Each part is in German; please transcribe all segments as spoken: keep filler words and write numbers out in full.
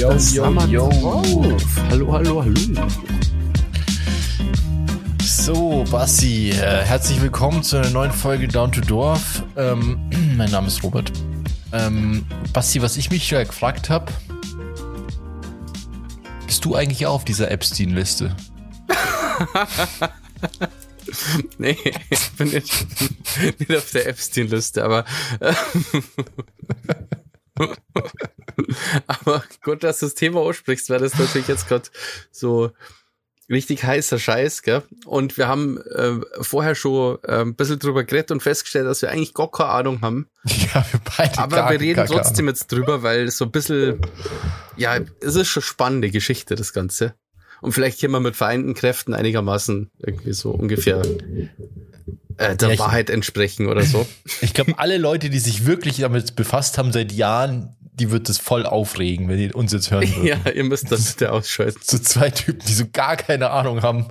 Yo, yo, yo. Hallo, hallo, hallo. So, Basti, äh, herzlich willkommen zu einer neuen Folge Down to Dorf. Ähm, mein Name ist Robert. Ähm, Basti, was ich mich ja gefragt habe, bist du eigentlich auch auf dieser Epstein-Liste? Nee, ich bin nicht, nicht auf der Epstein-Liste, aber äh, aber gut, dass du das Thema aussprichst, weil das natürlich jetzt gerade so richtig heißer Scheiß, gell? Und wir haben äh, vorher schon äh, ein bisschen drüber geredet und festgestellt, dass wir eigentlich gar keine Ahnung haben. Ja, wir beide Aber gar, wir reden gar trotzdem jetzt drüber, weil so ein bisschen, ja, es ist schon spannende Geschichte, das Ganze. Und vielleicht können wir mit vereinten Kräften einigermaßen irgendwie so ungefähr äh, der ja, ich, Wahrheit entsprechen oder so. Ich glaube, alle Leute, die sich wirklich damit befasst haben seit Jahren, die wird es voll aufregen, wenn die uns jetzt hören würden. Ja, ihr müsst das bitte ausschalten. So zwei Typen, die so gar keine Ahnung haben.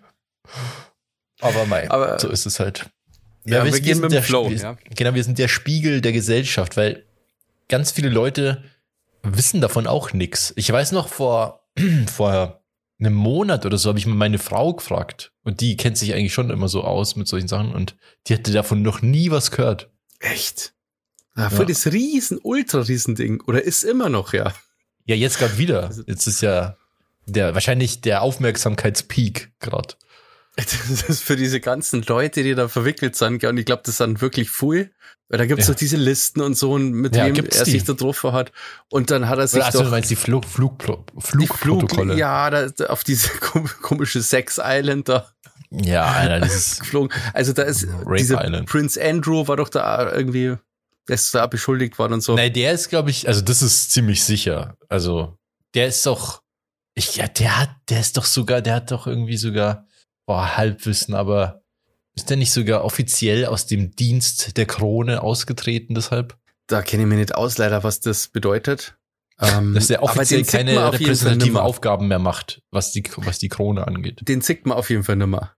Aber mei, Aber, so ist es halt. Ja, ja wir, wir gehen mit dem Flow. Wir, ja. Genau, wir sind der Spiegel der Gesellschaft, weil ganz viele Leute wissen davon auch nichts. Ich weiß noch, vor, vor einem Monat oder so habe ich mal meine Frau gefragt. Und die kennt sich eigentlich schon immer so aus mit solchen Sachen. Und die hatte davon noch nie was gehört. Echt? Ja, voll ja. Das riesen, ultra riesen Ding. Oder ist immer noch, ja. Ja, jetzt gerade wieder. Jetzt ist ja der wahrscheinlich der Aufmerksamkeitspeak gerade. Das ist für diese ganzen Leute, die da verwickelt sind. Und ich glaube, das sind wirklich viel. Weil da gibt's ja. so diese Listen und so, mit ja, wem er die? sich da drauf hat. Und dann hat er sich Oder, doch... du meinst die Flug, Flug, Flugprotokolle? Flug, ja, da, da auf diese komische Sex Island da. Ja, Alter, das ist... geflogen. Also da ist Rape dieser Island. Prince Andrew war doch da irgendwie... Der ist da beschuldigt worden und so. Nein, der ist, glaube ich, also das ist ziemlich sicher. Also, der ist doch, ich, ja, der hat, der ist doch sogar, der hat doch irgendwie sogar, boah, Halbwissen, aber ist der nicht sogar offiziell aus dem Dienst der Krone ausgetreten deshalb? Da kenne ich mich nicht aus, leider, was das bedeutet. Ähm, Dass der offiziell keine repräsentativen Aufgaben mehr macht, was die, was die Krone angeht. Den zickt man auf jeden Fall nimmer.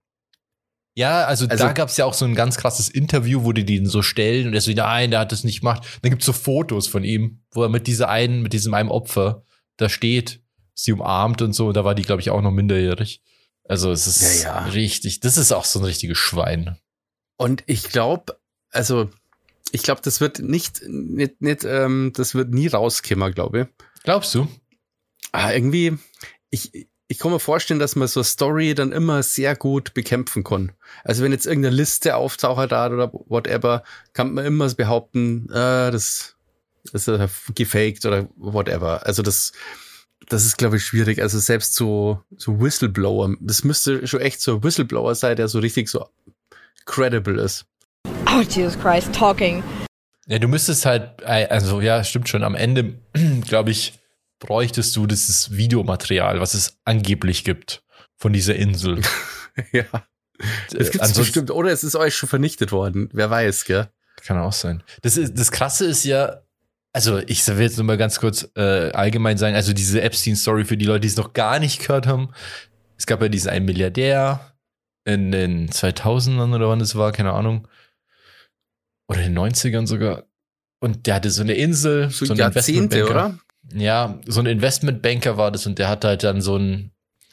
Ja, also, also da gab es ja auch so ein ganz krasses Interview, wo die den so stellen und er so, nein, der hat das nicht gemacht. Dann gibt's so Fotos von ihm, wo er mit dieser einen, mit diesem einem Opfer da steht, sie umarmt und so. Da war die, glaube ich, auch noch minderjährig. Also es ist ja, ja. richtig, das ist auch so ein richtiges Schwein. Und ich glaube, also ich glaube, das wird nicht, nicht, nicht, ähm, das wird nie rauskommen, glaube ich. Glaubst du? Ah, irgendwie, ich Ich kann mir vorstellen, dass man so eine Story dann immer sehr gut bekämpfen kann. Also wenn jetzt irgendeine Liste auftaucht da oder whatever, kann man immer behaupten, äh, das, das ist gefaked oder whatever. Also das, das ist, glaube ich, schwierig. Also selbst so, so Whistleblower, das müsste schon echt so ein Whistleblower sein, der so richtig so credible ist. Oh, Jesus Christ, talking. Ja, du müsstest halt, also ja, stimmt schon, am Ende, glaube ich, bräuchtest du dieses Videomaterial, was es angeblich gibt von dieser Insel. Ja, das gibt's Ansonsten, bestimmt. Oder es ist euch schon vernichtet worden. Wer weiß, gell? Kann auch sein. Das, ist, das Krasse ist ja, also ich will jetzt nur mal ganz kurz äh, allgemein sagen, also diese Epstein-Story für die Leute, die es noch gar nicht gehört haben. Es gab ja diesen einen Milliardär in den zweitausendern oder wann das war, keine Ahnung. Oder in den neunzigern sogar. Und der hatte so eine Insel. So, so Jahrzehnte, oder? Ja, so ein Investmentbanker war das und der hat halt dann so ein,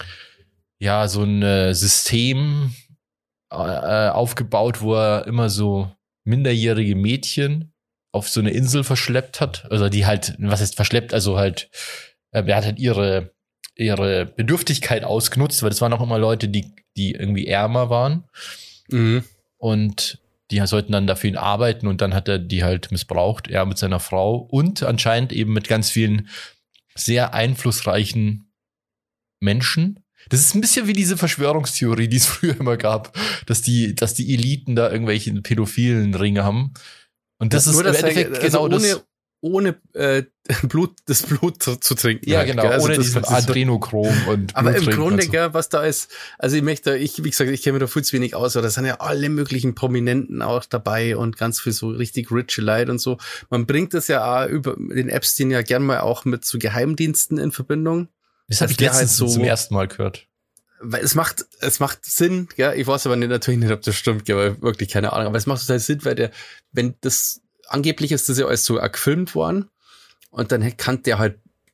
ja, so ein äh, System äh, aufgebaut, wo er immer so minderjährige Mädchen auf so eine Insel verschleppt hat. Also die halt, was heißt verschleppt? Also halt, äh, er hat halt ihre, ihre Bedürftigkeit ausgenutzt, weil das waren auch immer Leute, die, die irgendwie ärmer waren. Mhm. Und die sollten dann dafür ihn arbeiten und dann hat er die halt missbraucht, er mit seiner Frau und anscheinend eben mit ganz vielen sehr einflussreichen Menschen. Das ist ein bisschen wie diese Verschwörungstheorie, die es früher immer gab, dass die, dass die Eliten da irgendwelche pädophilen Ringe haben. Und das, das ist nur, im Endeffekt also genau ohne, das. Ohne äh, Blut, das Blut zu, zu trinken. Ja, genau, also ohne das, diesen das Adrenochrom und aber im Grunde, so. gell, was da ist, also ich möchte, ich, wie gesagt, ich kenne mir da viel zu wenig aus, aber da sind ja alle möglichen Prominenten auch dabei und ganz viel so richtig riche Leute und so. Man bringt das ja auch über den Epstein ja gern mal auch mit so Geheimdiensten in Verbindung. Das habe ich letztens halt so, zum ersten Mal gehört. Weil es macht, es macht Sinn, gell, ich weiß aber nicht, natürlich nicht, ob das stimmt, gell, weil wirklich keine Ahnung, aber es macht total Sinn, weil der, wenn das, angeblich ist das ja alles so gefilmt worden, und dann kann der halt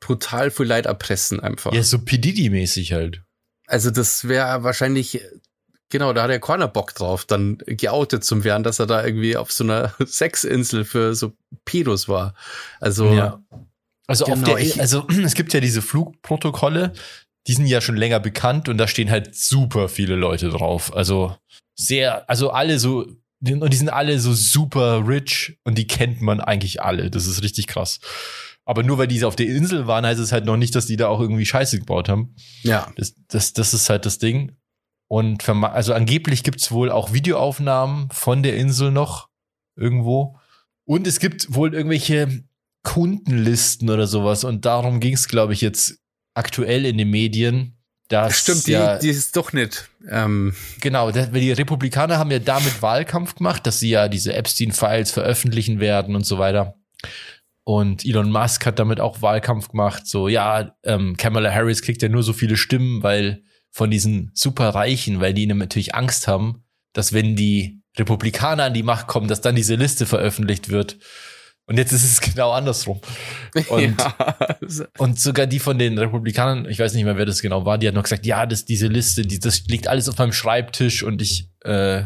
brutal viel Leid erpressen einfach. Ja, so P. Diddy-mäßig halt. Also das wäre wahrscheinlich, genau, da hat er keiner Bock drauf, dann geoutet zu werden, dass er da irgendwie auf so einer Sexinsel für so Pedos war. Also, ja. Also, genau, auf der, ich, also es gibt ja diese Flugprotokolle, die sind ja schon länger bekannt und da stehen halt super viele Leute drauf. Also sehr, also alle so, und die sind alle so super rich und die kennt man eigentlich alle. Das ist richtig krass. Aber nur weil die auf der Insel waren, heißt es halt noch nicht, dass die da auch irgendwie Scheiße gebaut haben. Ja. Das, das, das ist halt das Ding. Und verma- also angeblich gibt's wohl auch Videoaufnahmen von der Insel noch irgendwo. Und es gibt wohl irgendwelche Kundenlisten oder sowas. Und darum ging's, glaube ich, jetzt aktuell in den Medien. Dass Stimmt, ja, die, die ist doch nicht. Ähm, genau, das, weil die Republikaner haben ja damit Wahlkampf gemacht, dass sie ja diese Epstein-Files veröffentlichen werden und so weiter. Und Elon Musk hat damit auch Wahlkampf gemacht. So, ja, ähm, Kamala Harris kriegt ja nur so viele Stimmen, weil von diesen Superreichen, weil die natürlich Angst haben, dass wenn die Republikaner an die Macht kommen, dass dann diese Liste veröffentlicht wird. Und jetzt ist es genau andersrum. Und, ja. und sogar die von den Republikanern, ich weiß nicht mehr, wer das genau war, die hat noch gesagt, ja, das, diese Liste, die, das liegt alles auf meinem Schreibtisch und ich äh,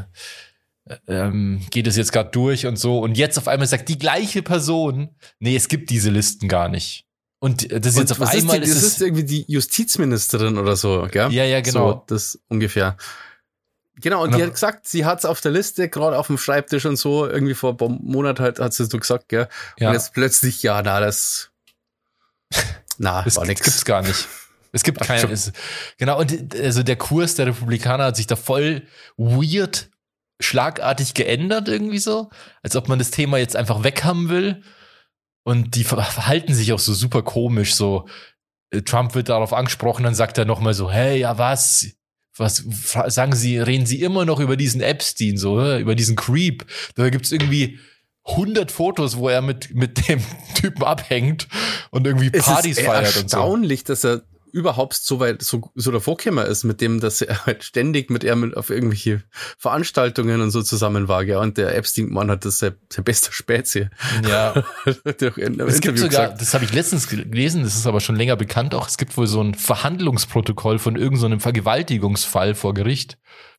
ähm, geht es jetzt gerade durch und so. Und jetzt auf einmal sagt die gleiche Person, nee, es gibt diese Listen gar nicht. Und das ist Und jetzt auf was einmal ist, die, das ist ist es irgendwie die Justizministerin oder so, gell? Ja, ja, genau. So, das ungefähr. Genau, und, Und die dann- hat gesagt, sie hat's auf der Liste, gerade auf dem Schreibtisch und so, irgendwie vor ein paar Monaten hat, hat sie so gesagt, gell? Ja. Und jetzt plötzlich, ja, na, das, na, Das war gibt's nix. gar nicht. Es gibt Ach, keine. schon. Es, genau, und also der Kurs der Republikaner hat sich da voll weird, schlagartig geändert irgendwie so, als ob man das Thema jetzt einfach weghaben will. Und die ver- verhalten sich auch so super komisch. So, äh, Trump wird darauf angesprochen, dann sagt er nochmal so, hey, ja was? Was fra- sagen Sie, reden Sie immer noch über diesen Epstein, so, hä? Über diesen Creep? Da gibt's irgendwie hundert Fotos, wo er mit, mit dem Typen abhängt und irgendwie Es Partys ist feiert und so. erstaunlich, dass er überhaupt so weit so, so davor gekommen ist, mit dem, dass er halt ständig mit ihm auf irgendwelche Veranstaltungen und so zusammen war, gell? Und der Epstein-Mann hat das sein, sein bester Spätze. Ja. Hat er auch in einem Es gibt Interview sogar, gesagt. das habe ich letztens gelesen, das ist aber schon länger bekannt auch, es gibt wohl so ein Verhandlungsprotokoll von irgendeinem so einem Vergewaltigungsfall vor Gericht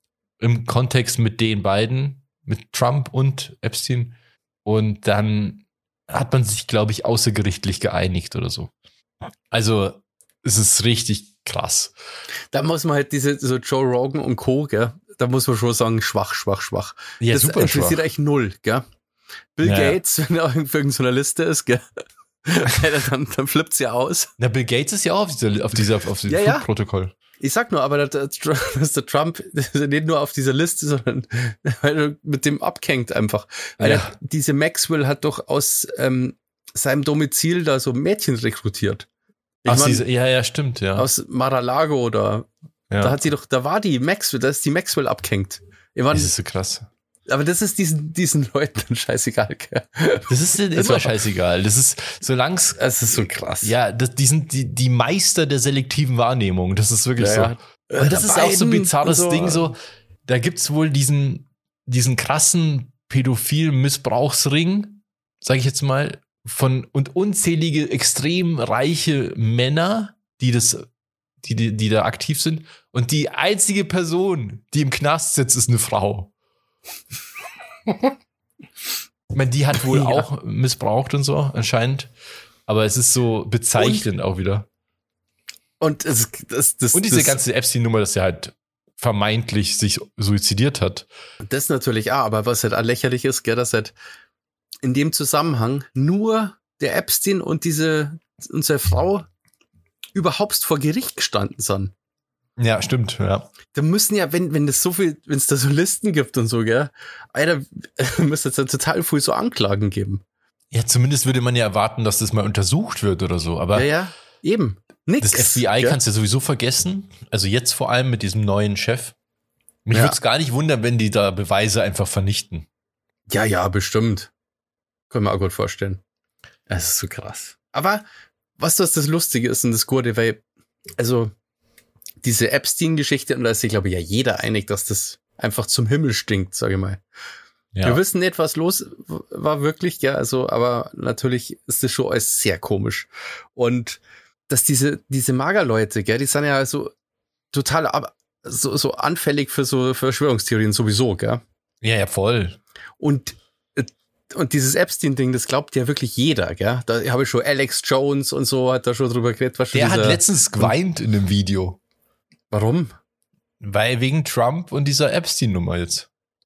im Kontext mit den beiden, mit Trump und Epstein. Und dann hat man sich, glaube ich, außergerichtlich geeinigt oder so. Also es ist richtig krass. Da muss man halt diese, so Joe Rogan und Co., gell? Da muss man schon sagen, schwach, schwach, schwach. Ja, das super interessiert schwach. euch null, gell? Bill Ja. Gates, wenn er auf irgendeiner Liste ist, gell? dann, dann flippt's ja aus. Na, Bill Gates ist ja auch auf dieser, auf dieser, auf diesem Ja, ja. Flugprotokoll. Ich sag nur, aber der, der, dass der Trump ist ja nicht nur auf dieser Liste, sondern weil er mit dem abhängt einfach. Weil Ja. er, diese Maxwell hat doch aus ähm, seinem Domizil da so Mädchen rekrutiert. Ich Ach, mein, diese, ja, ja, stimmt, ja. aus Mar-a-Lago oder ja. da hat sie doch, da war die Maxwell, da ist die Maxwell abgehängt. Ich mein, Das ist so krass. aber das ist diesen, diesen Leuten dann scheißegal, gell? Das ist denen Also- immer scheißegal. Das ist, solang's Es ist so krass. Ja, das, die sind die, die Meister der selektiven Wahrnehmung. Das ist wirklich Ja, so. ja. Und das ist auch so ein Biden bizarres und so. Ding. So, da gibt's wohl diesen, diesen krassen pädophilen Missbrauchsring, sage ich jetzt mal, von und unzählige extrem reiche Männer, die das, die, die, die da aktiv sind. Und die einzige Person, die im Knast sitzt, ist eine Frau. Ich meine, die hat wohl Ja. auch missbraucht und so, anscheinend. Aber es ist so bezeichnend auch wieder. Und es, das, das, Und diese das, ganze Epstein-Nummer, dass er halt vermeintlich sich suizidiert hat. das natürlich auch, aber was halt auch lächerlich ist, gell, dass halt in dem Zusammenhang nur der Epstein und diese, und seine Frau überhaupt vor Gericht gestanden sind. Ja, stimmt, ja. Da müssen ja, wenn, wenn es so viel, wenn es da so Listen gibt und so, gell, Alter, müsste es ja total viel so Anklagen geben. Ja, zumindest würde man ja erwarten, dass das mal untersucht wird oder so. Aber Ja, ja, eben. Nix. das F B I gell? kannst du ja sowieso vergessen. Also jetzt vor allem mit diesem neuen Chef. Mich Ja. würde es gar nicht wundern, wenn die da Beweise einfach vernichten. Ja, ja, bestimmt. Können wir auch gut vorstellen. Das ist so krass. Aber was das, das Lustige ist und das Gute, weil, also, diese Epstein-Geschichte, und da ist sich, glaube ich, ja jeder einig, dass das einfach zum Himmel stinkt, sage ich mal. Ja. Wir wissen nicht, was los war wirklich, ja, also, aber natürlich ist das schon alles sehr komisch. Und dass diese, diese Magerleute, gell, die sind ja so total ab, so, so anfällig für so Verschwörungstheorien sowieso, gell? Ja, ja, voll. Und, und dieses Epstein-Ding, das glaubt ja wirklich jeder, gell? Da habe ich schon Alex Jones und so, hat da schon drüber geredet. Was schon Der dieser, hat letztens geweint in einem Video. Warum? Weil wegen Trump und dieser Epstein-Nummer jetzt.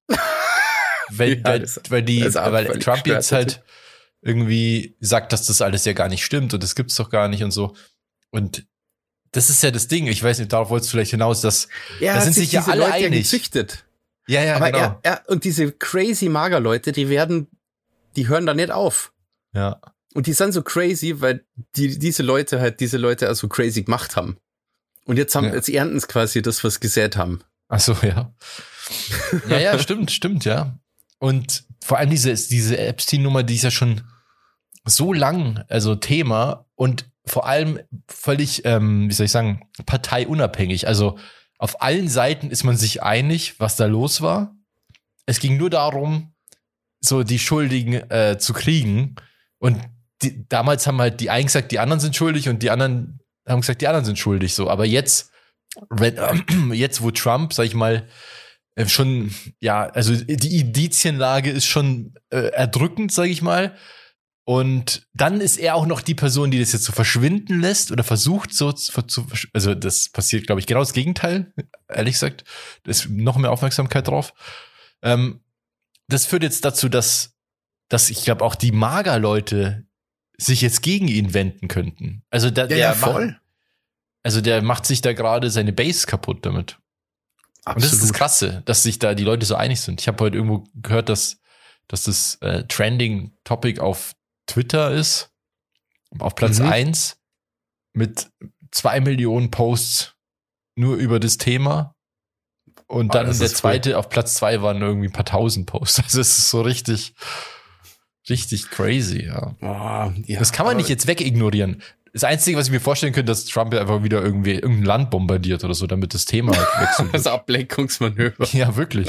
weil, Ja, weil, das- weil, die, das ist auch weil völlig Trump gestört, jetzt halt irgendwie sagt, dass das alles ja gar nicht stimmt und das gibt's doch gar nicht und so. Und das ist ja das Ding. Ich weiß nicht, darauf wolltest du vielleicht hinaus, dass Er da hat sind sich sich ja diese alle Leute ja einig. gezüchtet. Ja, ja, Aber genau. er, er, und diese crazy Magerleute, die werden, die hören da nicht auf. ja. Und die sind so crazy, weil die, diese Leute halt diese Leute also crazy gemacht haben. Und jetzt haben, Ja. jetzt ernten es quasi das, was sie gesät haben. Ach so, ja. ja, ja, stimmt, stimmt, ja. Und vor allem diese, diese Epstein-Nummer, die ist ja schon so lang, also Thema und vor allem völlig, ähm, wie soll ich sagen, parteiunabhängig. Also auf allen Seiten ist man sich einig, was da los war. Es ging nur darum, so die Schuldigen äh, zu kriegen. Und die, damals haben halt die einen gesagt, die anderen sind schuldig und die anderen haben gesagt, die anderen sind schuldig. So, aber jetzt, wenn, äh, jetzt wo Trump, sag ich mal, äh, schon, ja, also die Indizienlage ist schon äh, erdrückend, sag ich mal. Und dann ist er auch noch die Person, die das jetzt so verschwinden lässt oder versucht so zu, zu also das passiert, glaube ich, genau das Gegenteil, ehrlich gesagt. Da ist noch mehr Aufmerksamkeit drauf. Ähm, das führt jetzt dazu, dass, dass ich glaube auch die Mager-Leute sich jetzt gegen ihn wenden könnten. Also der, der macht, also der macht sich da gerade seine Base kaputt damit. Absolut. Und das ist das Krasse, dass sich da die Leute so einig sind. Ich habe heute irgendwo gehört, dass, dass das äh, Trending Topic auf Twitter ist, auf Platz Mhm. eins mit zwei Millionen Posts nur über das Thema. Und Ah, dann das der ist cool. zweite auf Platz zwei waren irgendwie ein paar tausend Posts. Also es ist so richtig, richtig crazy, ja. Boah, ja, Das kann man aber- nicht jetzt wegignorieren. Das Einzige, was ich mir vorstellen könnte, dass Trump ja einfach wieder irgendwie irgendein Land bombardiert oder so, damit das Thema halt wechselt. Das Ablenkungsmanöver. Ja, wirklich.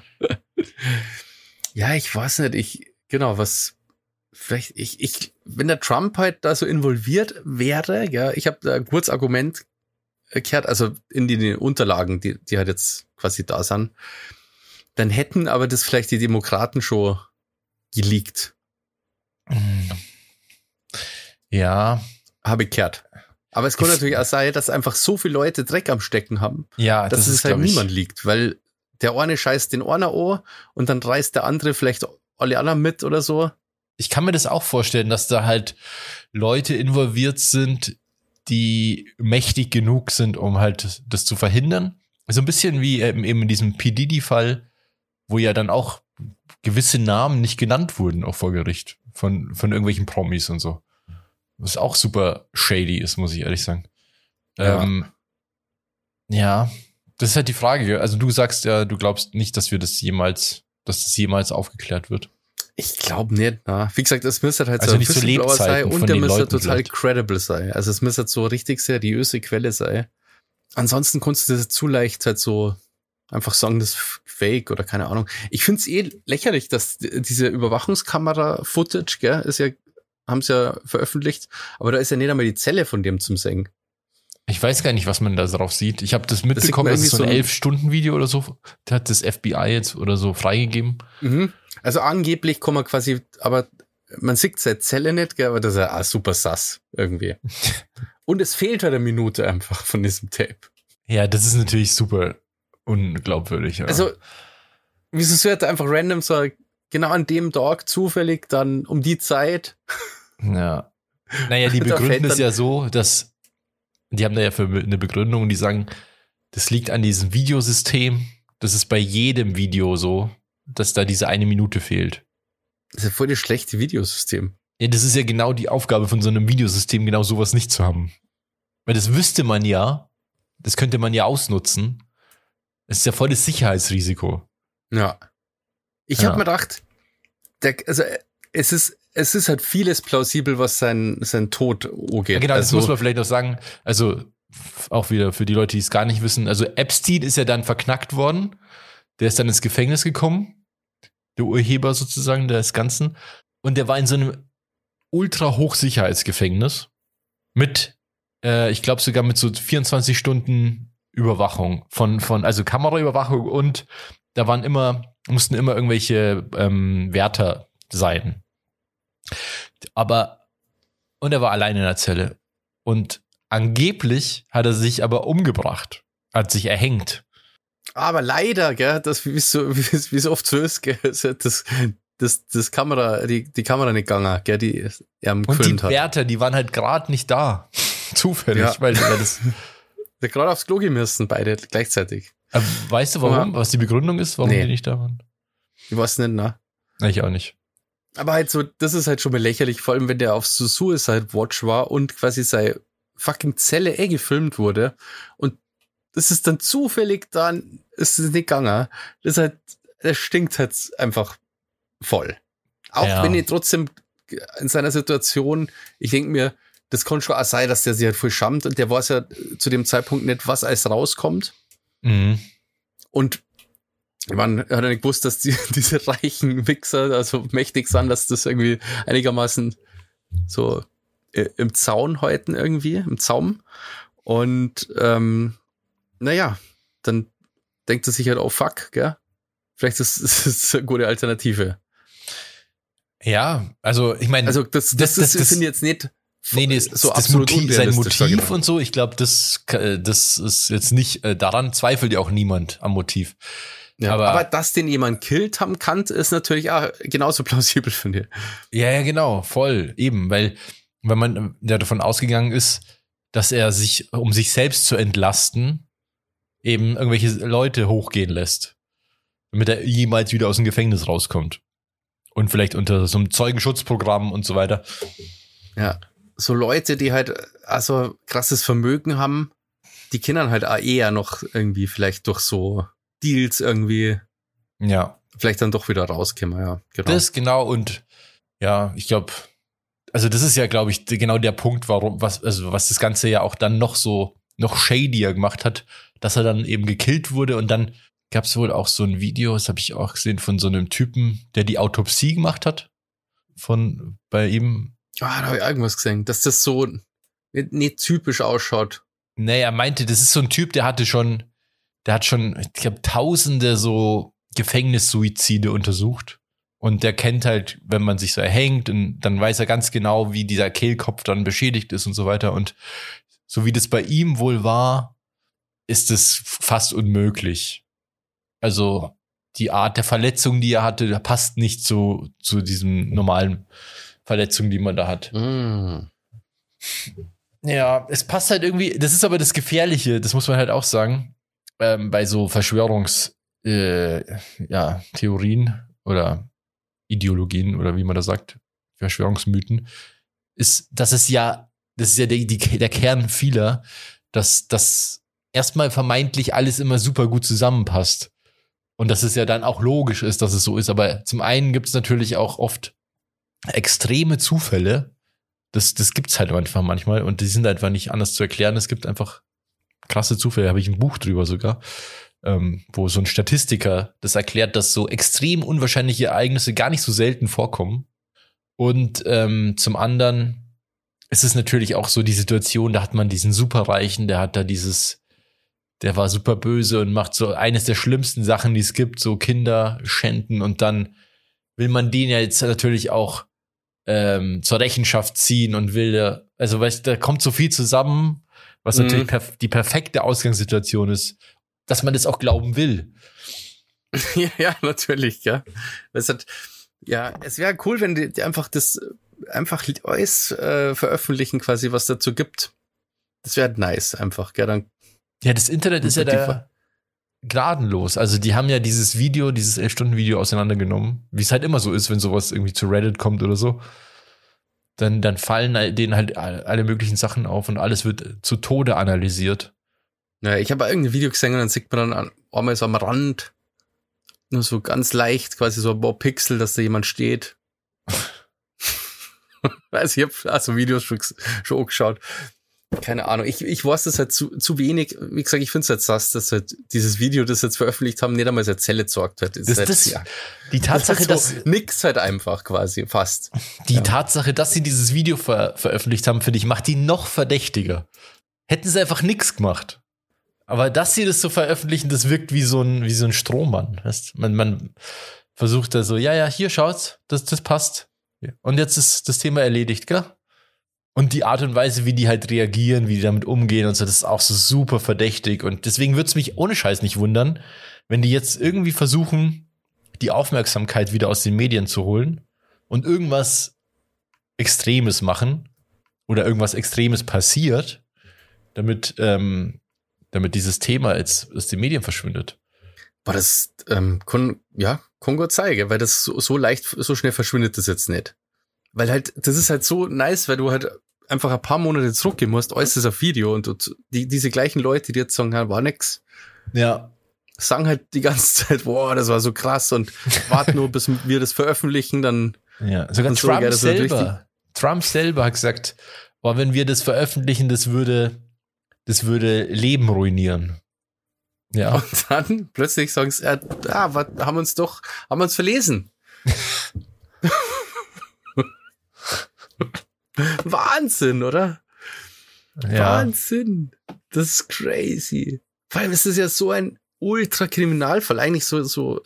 Ja, ich weiß nicht, ich, genau, was, vielleicht, ich, ich, wenn der Trump halt da so involviert wäre, ja, ich habe da ein kurzes Argument gehört, also in die Unterlagen, die, die halt jetzt quasi da sind, dann hätten aber das vielleicht die Demokraten schon geleakt, Ja, habe ich gehört. Aber es kann natürlich auch sein, dass einfach so viele Leute Dreck am Stecken haben, ja, dass das es ist, halt glaube ich, niemand liegt, weil der eine scheißt den einer an und dann reißt der andere vielleicht alle anderen mit oder so. ich kann mir das auch vorstellen, dass da halt Leute involviert sind, die mächtig genug sind, um halt das zu verhindern. So ein bisschen wie eben in diesem P. Diddy-Fall, wo ja dann auch gewisse Namen nicht genannt wurden, auch vor Gericht, von, von irgendwelchen Promis und so. Was auch super shady ist, muss ich ehrlich sagen. Ja. Ähm, ja, das ist halt die Frage. Also du sagst ja, du glaubst nicht, dass wir das jemals, dass das jemals aufgeklärt wird. Ich glaube nicht, na. Wie gesagt, es müsste halt Also so ein nicht zu Whistleblower sein Lebzeiten von und der den müsste Leuten total vielleicht. credible sein. Also es müsste so richtig seriöse Quelle sein. Ansonsten kannst du das zu leicht halt so einfach sagen, das ist fake oder keine Ahnung. Ich finde es eh lächerlich, dass diese Überwachungskamera-Footage, gell, ist ja, haben sie ja veröffentlicht, aber da ist ja nicht einmal die Zelle von dem zum Sengen. Ich weiß gar nicht, was man da drauf sieht. Ich habe das sieht man mitbekommen, das ist so ein irgendwie so ein- elf-Stunden-Video oder so. Der hat das F B I jetzt oder so freigegeben. Mhm. Also angeblich kann man quasi, aber man sieht seine Zelle nicht, gell, aber das ist ja auch super sass irgendwie. Und es fehlt halt eine Minute einfach von diesem Tape. Ja, das ist natürlich super unglaubwürdig. Ja. Also, wieso sollte einfach random so genau an dem Tag zufällig dann um die Zeit? ja. Naja, die Da begründen fällt es dann- ja so, dass die haben da ja für eine Begründung, die sagen, das liegt an diesem Videosystem. Das ist bei jedem Video so, dass da diese eine Minute fehlt. Das ist ja voll das schlechte Videosystem. Ja, das ist ja genau die Aufgabe von so einem Videosystem, genau sowas nicht zu haben. Weil das wüsste man ja, das könnte man ja ausnutzen. Es ist ja voll das Sicherheitsrisiko. Ja. Ich Ja. habe mir gedacht, der, also es ist es ist halt vieles plausibel, was sein sein Tod angeht. Ja, genau, das also, muss man vielleicht noch sagen. Also f- auch wieder für die Leute, die es gar nicht wissen. Also Epstein ist ja dann verknackt worden. Der ist dann ins Gefängnis gekommen. Der Urheber sozusagen des Ganzen. Und der war in so einem ultra Hochsicherheitsgefängnis mit Äh, ich glaube sogar mit so vierundzwanzig Stunden Überwachung von, von, also Kameraüberwachung und da waren immer, mussten immer irgendwelche ähm, Wärter sein. Aber, und er war allein in der Zelle. Und angeblich hat er sich aber umgebracht, hat sich erhängt. Aber leider, gell, das, wie es so, wie es oft so ist, gell, das, das, das Kamera, die, die Kamera nicht gegangen, gell, die er Und gefilmt die hat. Wärter, die waren halt gerade nicht da. Zufällig, Ja. weil, weil das. Der gerade aufs Klo gehen müssen, beide gleichzeitig. Aber weißt du warum? Ja. Was die Begründung ist, warum Nee. die nicht da waren? Ich weiß nicht, ne? Ich auch nicht. Aber halt so, das ist halt schon mal lächerlich, vor allem wenn der auf so Suicide Watch war und quasi seine fucking Zelle eh gefilmt wurde und das ist dann zufällig dann, ist es nicht gegangen. Das ist halt, das stinkt halt einfach voll. Auch Ja. wenn ich trotzdem in seiner Situation, ich denke mir, das kann schon auch sein, dass der sich halt voll schammt und der weiß ja zu dem Zeitpunkt nicht, was alles rauskommt. Mhm. Und man hat ja nicht gewusst, dass die, diese reichen Wichser also mächtig sind, dass das irgendwie einigermaßen so äh, im Zaun halten irgendwie, im Zaum. Und ähm, naja, dann denkt er sich halt, oh fuck, gell? Vielleicht ist es eine gute Alternative. Ja, also ich meine, Also das, das, Das- das, das- das- finde ich jetzt nicht nee, nee, so das absolut Motiv, sein unrealistisch, sag ich Motiv mal. und so, ich glaube, das, äh, das ist jetzt nicht, äh, daran zweifelt ja auch niemand am Motiv. Ja, aber- aber, dass den jemand killt haben kann, ist natürlich auch genauso plausibel, finde ich. Ja, ja, genau, voll, eben, weil, wenn man ja davon ausgegangen ist, dass er sich, um sich selbst zu entlasten, eben irgendwelche Leute hochgehen lässt, damit er jemals wieder aus dem Gefängnis rauskommt. Und vielleicht unter so einem Zeugenschutzprogramm und so weiter. Ja, so Leute, die halt also krasses Vermögen haben, die können halt auch eher noch irgendwie vielleicht durch so Deals irgendwie Ja. vielleicht dann doch wieder rauskommen, ja. Genau. Das genau und ja, ich glaube, also das ist ja, glaube ich, genau der Punkt, warum, was, also was das Ganze ja auch dann noch so, noch shadier gemacht hat, dass er dann eben gekillt wurde und dann gab es wohl auch so ein Video, das habe ich auch gesehen, von so einem Typen, der die Autopsie gemacht hat, von, bei ihm. Ah, da habe ich irgendwas gesehen, dass das so nicht, nicht typisch ausschaut. Nee, er meinte, das ist so ein Typ, der hatte schon, der hat schon, ich glaube, tausende so Gefängnissuizide untersucht. Und der kennt halt, wenn man sich so erhängt, und dann weiß er ganz genau, wie dieser Kehlkopf dann beschädigt ist und so weiter. Und so wie das bei ihm wohl war, ist es fast unmöglich. Also die Art der Verletzung, die er hatte, passt nicht zu, zu diesen normalen Verletzungen, die man da hat. Mm. Ja, es passt halt irgendwie, das ist aber das Gefährliche, das muss man halt auch sagen, ähm, bei so Verschwörungs, äh, ja, Theorien oder Ideologien oder wie man das sagt, Verschwörungsmythen, ist, dass es ja, das ist ja der, die, der Kern vieler, dass das erstmal vermeintlich alles immer super gut zusammenpasst. Und dass es ja dann auch logisch ist, dass es so ist. Aber zum einen gibt es natürlich auch oft extreme Zufälle. Das, das gibt's halt einfach manchmal und die sind einfach nicht anders zu erklären. Es gibt einfach krasse Zufälle. Da habe ich ein Buch drüber sogar, ähm, wo so ein Statistiker das erklärt, dass so extrem unwahrscheinliche Ereignisse gar nicht so selten vorkommen. Und ähm, zum anderen ist es natürlich auch so die Situation, da hat man diesen Superreichen, der hat da dieses, der war super böse und macht so eines der schlimmsten Sachen, die es gibt, so Kinder schänden und dann will man den ja jetzt natürlich auch ähm, zur Rechenschaft ziehen und will, äh, also weißt du, da kommt so viel zusammen, was Mhm. natürlich perf- die perfekte Ausgangssituation ist, dass man das auch glauben will. Ja, ja, natürlich, ja. Das hat, ja, es wäre cool, wenn die, die einfach das einfach alles äh, veröffentlichen, quasi, was dazu gibt. Das wäre nice, einfach, gell, dann. Ja, das Internet ist ja Die da Ver- gnadenlos. Also die haben ja dieses Video, dieses elf Stunden Video auseinandergenommen, wie es halt immer so ist, wenn sowas irgendwie zu Reddit kommt oder so. Dann, dann fallen denen halt alle möglichen Sachen auf und alles wird zu Tode analysiert. Ja, ich habe irgendein Video gesehen und dann sieht man dann an- einmal so am Rand, nur so ganz leicht, quasi so ein paar Pixel, dass da jemand steht. Weiß ich, habe also Videos schon, schon angeschaut. Keine Ahnung. Ich, ich weiß das halt zu, zu wenig. Wie gesagt, ich finde es halt sass, dass halt dieses Video, das jetzt veröffentlicht haben, nicht einmal seine Zelle gesorgt hat. Das, ist halt, das, ja, die Tatsache, das ist dass so nix halt einfach quasi, fast. die ja. Tatsache, dass sie dieses Video ver veröffentlicht haben, finde ich, macht die noch verdächtiger. hätten sie einfach nichts gemacht. Aber dass sie das so veröffentlichen, das wirkt wie so ein, wie so ein Strohmann. Weißt? Man, man versucht da so, ja, ja, hier schaut's, das, das passt. Und jetzt ist das Thema erledigt, gell? Und die Art und Weise, wie die halt reagieren, wie die damit umgehen und so, das ist auch so super verdächtig. Und deswegen würde es mich ohne Scheiß nicht wundern, wenn die jetzt irgendwie versuchen, die Aufmerksamkeit wieder aus den Medien zu holen und irgendwas Extremes machen oder irgendwas Extremes passiert, damit, ähm, damit dieses Thema jetzt aus den Medien verschwindet. Aber das ähm, kann, ja, kann gut zeigen, weil das so, so leicht, so schnell verschwindet das jetzt nicht. Weil halt, das ist halt so nice, weil du halt einfach ein paar Monate zurückgehen musst, alles ist auf Video und du, die, diese gleichen Leute, die jetzt sagen, ja, war nix. Ja. Sagen halt die ganze Zeit, boah, das war so krass und warten nur, bis wir das veröffentlichen, dann. Ja, sogar so, Trump ja, selber. Trump selber hat gesagt, boah, wenn wir das veröffentlichen, das würde, das würde Leben ruinieren. Ja. Und dann plötzlich sagen sie, ja, ah, was, haben uns doch, haben wir uns verlesen. Wahnsinn, oder? Ja. Wahnsinn. Das ist crazy. Vor allem ist das ja so ein Ultra-Kriminalfall. Eigentlich so, so,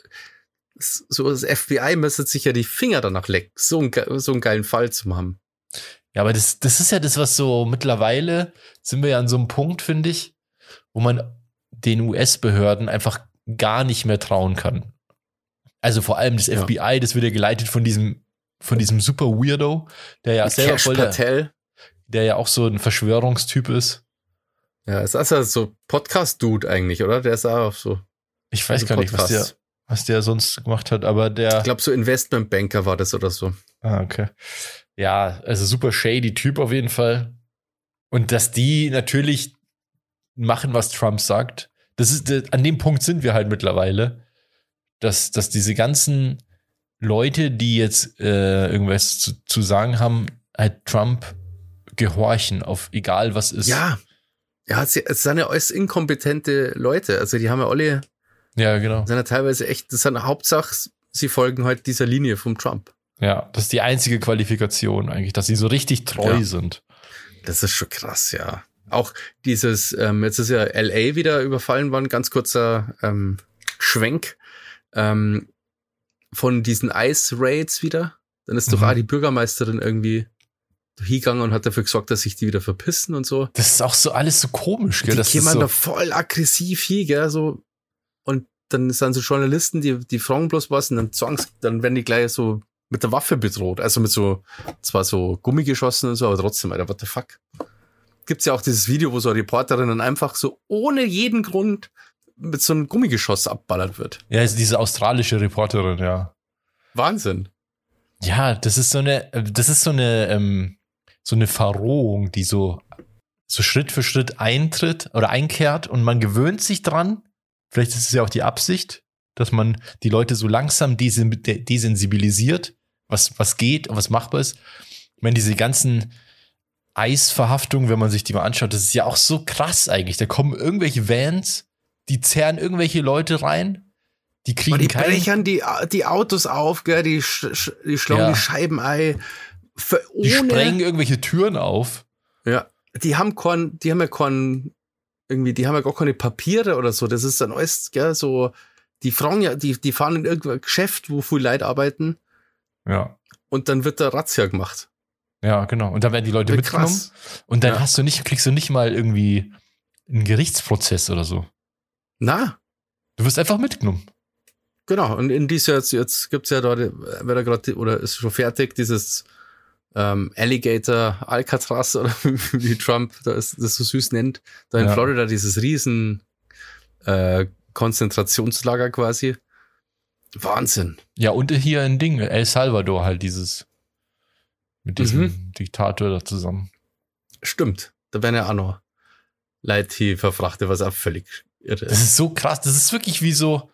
so das F B I müsste sich ja die Finger danach lecken, so, ein, so einen geilen Fall zu haben. Ja, aber das, das ist ja das, was so mittlerweile sind wir ja an so einem Punkt, finde ich, wo man den U S-Behörden einfach gar nicht mehr trauen kann. Also vor allem das Ja. F B I, das wird ja geleitet von diesem, von diesem super Weirdo, der ja selber Cash voll der, Patel. der ja auch so ein Verschwörungstyp ist. Ja, ist also so Podcast-Dude eigentlich, oder? Der ist auch so. Ich weiß Also gar nicht, was der, Podcast. was der sonst gemacht hat, aber der. Ich glaube, so Investmentbanker war das oder so. Ah, okay. Ja, also super shady Typ auf jeden Fall. Und dass die natürlich machen, was Trump sagt, das ist, an dem Punkt sind wir halt mittlerweile, dass, dass diese ganzen Leute, die jetzt äh, irgendwas zu, zu sagen haben, halt Trump gehorchen auf egal was ist. Ja. Ja, es es sind ja alles inkompetente Leute. Also die haben ja alle, Ja, genau. sind ja teilweise echt, das sind Hauptsache, sie folgen halt dieser Linie vom Trump. Ja, das ist die einzige Qualifikation eigentlich, dass sie so richtig treu Ja. sind. Das ist schon krass, ja. Auch dieses, ähm, jetzt ist ja L A wieder überfallen worden, ganz kurzer ähm, Schwenk ähm, von diesen Ice-Raids wieder. Dann ist doch Mhm. auch die Bürgermeisterin irgendwie hingegangen und hat dafür gesorgt, dass sich die wieder verpissen und so. Das ist auch so alles so komisch, gell? Die Das ist kämen so, da voll aggressiv hin, gell, so. Und dann sind so Journalisten, die, die fragen bloß was und dann sagen sie, dann werden die gleich so mit der Waffe bedroht. Also mit so, zwar so Gummigeschossen und so, aber trotzdem, Alter, what the fuck? Gibt's ja auch dieses Video, wo so eine Reporterin dann einfach so ohne jeden Grund mit so einem Gummigeschoss abballert wird. ja, ist diese australische Reporterin, ja. Wahnsinn. Ja, das ist so eine, das ist so eine, ähm, so eine Verrohung, die so, so Schritt für Schritt eintritt oder einkehrt und man gewöhnt sich dran. Vielleicht ist es ja auch die Absicht, dass man die Leute so langsam desen- de- desensibilisiert, was, was geht und was machbar ist. Ich meine, diese ganzen Eisverhaftungen, wenn man sich die mal anschaut, das ist ja auch so krass eigentlich. Da kommen irgendwelche Vans, die zerren irgendwelche Leute rein, die kriegen Und die keinen. brechern die, die Autos auf, gell, die, sch, sch- die schlagen Ja. die Scheiben ein. Für, Die ohne, sprengen irgendwelche Türen auf. Ja, die haben kein, die haben ja kein, irgendwie, die haben ja gar keine Papiere oder so. Das ist dann alles, gell, so, die fragen ja, die, die fahren in irgendein Geschäft, wo viele Leute arbeiten Ja. und dann wird da Razzia gemacht. Ja, genau. Und dann werden die Leute Ja, mitgenommen. krass. Und dann Ja. hast du nicht, kriegst du nicht mal irgendwie einen Gerichtsprozess oder so. Na, Du wirst einfach mitgenommen. genau. Und in dieser, jetzt, jetzt gibt's ja da, wird da gerade, oder ist schon fertig, dieses ähm, Alligator Alcatraz oder wie Trump das, das so süß nennt. Da in Ja. Florida dieses riesen äh, Konzentrationslager quasi. Wahnsinn. Ja, und hier ein Ding, El Salvador halt dieses, mit diesem Mhm. Diktator da zusammen. Stimmt. Da werden ja auch noch Leute hier verfrachtet, was auch völlig irre Das ist. ist so krass. Das ist wirklich wie so,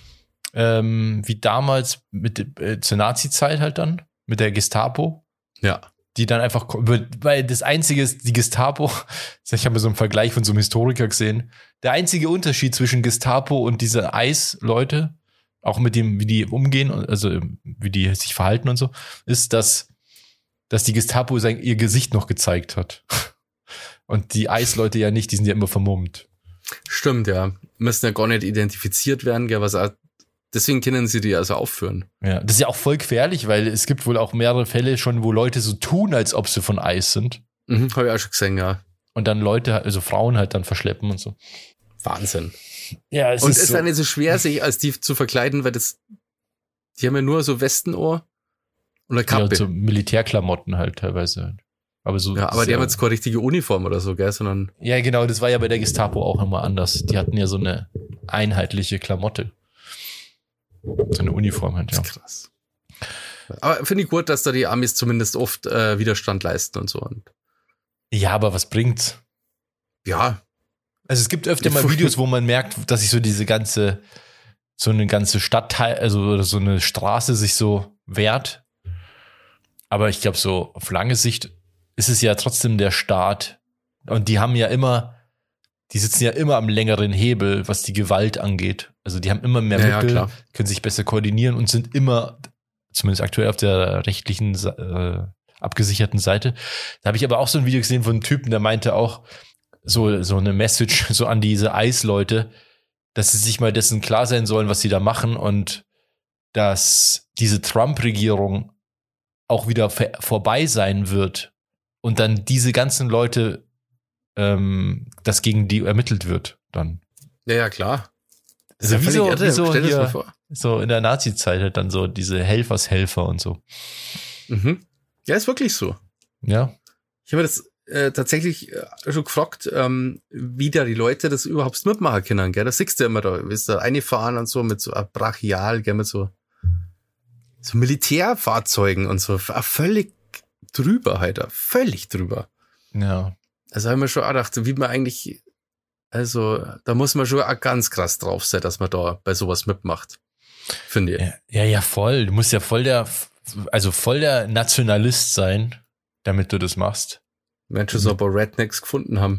ähm, wie damals mit äh, zur Nazi-Zeit halt dann, mit der Gestapo, Ja. die dann einfach, weil das Einzige ist, die Gestapo, ich habe mir so einen Vergleich von so einem Historiker gesehen, der einzige Unterschied zwischen Gestapo und diese Eis-Leute, auch mit dem, wie die umgehen, also wie die sich verhalten und so, ist, dass, dass die Gestapo sein, ihr Gesicht noch gezeigt hat. Und die Eisleute ja nicht, die sind ja immer vermummt. Stimmt, ja. Müssen ja gar nicht identifiziert werden, gell, was auch, deswegen können sie die also aufführen. Ja, das ist ja auch voll gefährlich, weil es gibt wohl auch mehrere Fälle schon, wo Leute so tun, als ob sie von Eis sind. Mhm, habe ich auch schon gesehen, ja. Und dann Leute, also Frauen halt dann verschleppen und so. Wahnsinn. Ja, es und ist es ist so. dann nicht so schwer, sich als die zu verkleiden, weil das, die haben ja nur so Westenohr und eine Kappe. Ja, so Militärklamotten halt teilweise. Aber so. Ja, aber die ja, haben jetzt keine richtige Uniform oder so, gell, sondern. Ja, genau, das war ja bei der Gestapo auch immer anders. Die hatten ja so eine einheitliche Klamotte. So eine Uniform halt, ja. Das ist krass. Aber finde ich gut, dass da die Amis zumindest oft äh, Widerstand leisten und so. Und Ja, aber was bringt's? ja. Also es gibt öfter mal Videos, wo man merkt, dass sich so diese ganze, so eine ganze Stadtteil, also oder so eine Straße sich so wehrt. Aber ich glaube, so auf lange Sicht ist es ja trotzdem der Staat. Und die haben ja immer, die sitzen ja immer am längeren Hebel, was die Gewalt angeht. Also die haben immer mehr Ja, ja, Mittel, klar. können sich besser koordinieren und sind immer, zumindest aktuell auf der rechtlichen, äh, abgesicherten Seite. Da habe ich aber auch so ein Video gesehen von einem Typen, der meinte auch, so, so eine Message so an diese Eisleute, dass sie sich mal dessen klar sein sollen, was sie da machen und dass diese Trump-Regierung auch wieder ver- vorbei sein wird und dann diese ganzen Leute, ähm, dass gegen die ermittelt wird dann. Ja, ja, klar. Das Also ist ja wie so, völlig irre. wie so, Stell dir das hier, mal vor. so in der Nazi-Zeit halt dann so diese Helfershelfer und so. Mhm. Ja, ist wirklich so. Ja. Ich habe das äh, tatsächlich äh, schon gefragt, ähm, wie da die Leute das überhaupt mitmachen können, gell? Das siehst du immer da, wie da reinfahren und so mit so einem Brachial, gell, mit so, so Militärfahrzeugen und so, auch völlig drüber halt, auch völlig drüber. Ja. Also haben wir schon auch gedacht, wie man eigentlich, also da muss man schon auch ganz krass drauf sein, dass man da bei sowas mitmacht, finde ich. Ja, ja, ja, voll. Du musst ja voll der, also voll der Nationalist sein, damit du das machst. Menschen so ein paar Rednecks gefunden haben.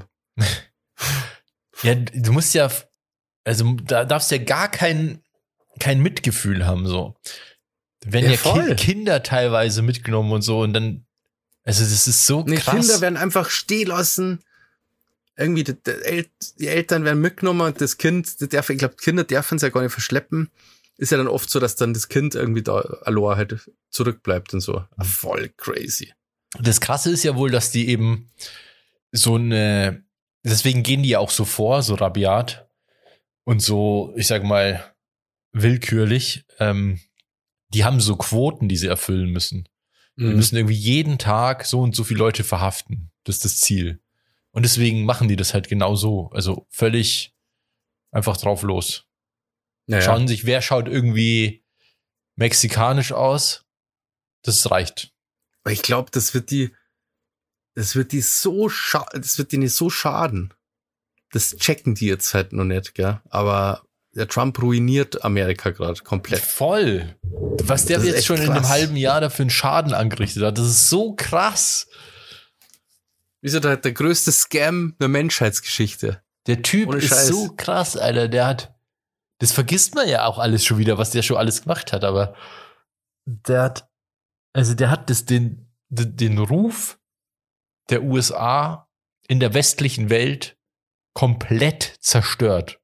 Ja, du musst ja, also da darfst ja gar kein, kein Mitgefühl haben, so. Da werden Ja, ja, voll. Ki- Kinder teilweise mitgenommen und so und dann, also das ist so Nee, krass. Kinder werden einfach stehen lassen. Irgendwie, die, die, El die Eltern werden mitgenommen und das Kind, das darf, ich glaube, Kinder dürfen es ja gar nicht verschleppen. Ist ja dann oft so, dass dann das Kind irgendwie da allein halt zurückbleibt und so. Mhm. Voll crazy. Das Krasse ist ja wohl, dass die eben so eine, deswegen gehen die ja auch so vor, so rabiat und so, ich sag mal, willkürlich. Ähm, die haben so Quoten, die sie erfüllen müssen. Die Mhm. müssen irgendwie jeden Tag so und so viele Leute verhaften. Das ist das Ziel. Und deswegen machen die das halt genau so. Also völlig einfach drauf los. Naja. Schauen sich, wer schaut irgendwie mexikanisch aus. Das reicht. Aber ich glaube, das wird die, das wird die so scha das wird die nicht so schaden. Das checken die jetzt halt noch nicht, gell? Aber der Trump ruiniert Amerika gerade komplett. Voll. Was der Das ist jetzt echt schon in einem krass. halben Jahr dafür einen Schaden angerichtet hat, das ist so krass. Wieso der, der größte Scam der Menschheitsgeschichte? Der Typ Ohne ist Scheiß. so krass, Alter. Der hat, das vergisst man ja auch alles schon wieder, was der schon alles gemacht hat, aber der hat, also der hat das, den, den, den Ruf der U S A in der westlichen Welt komplett zerstört.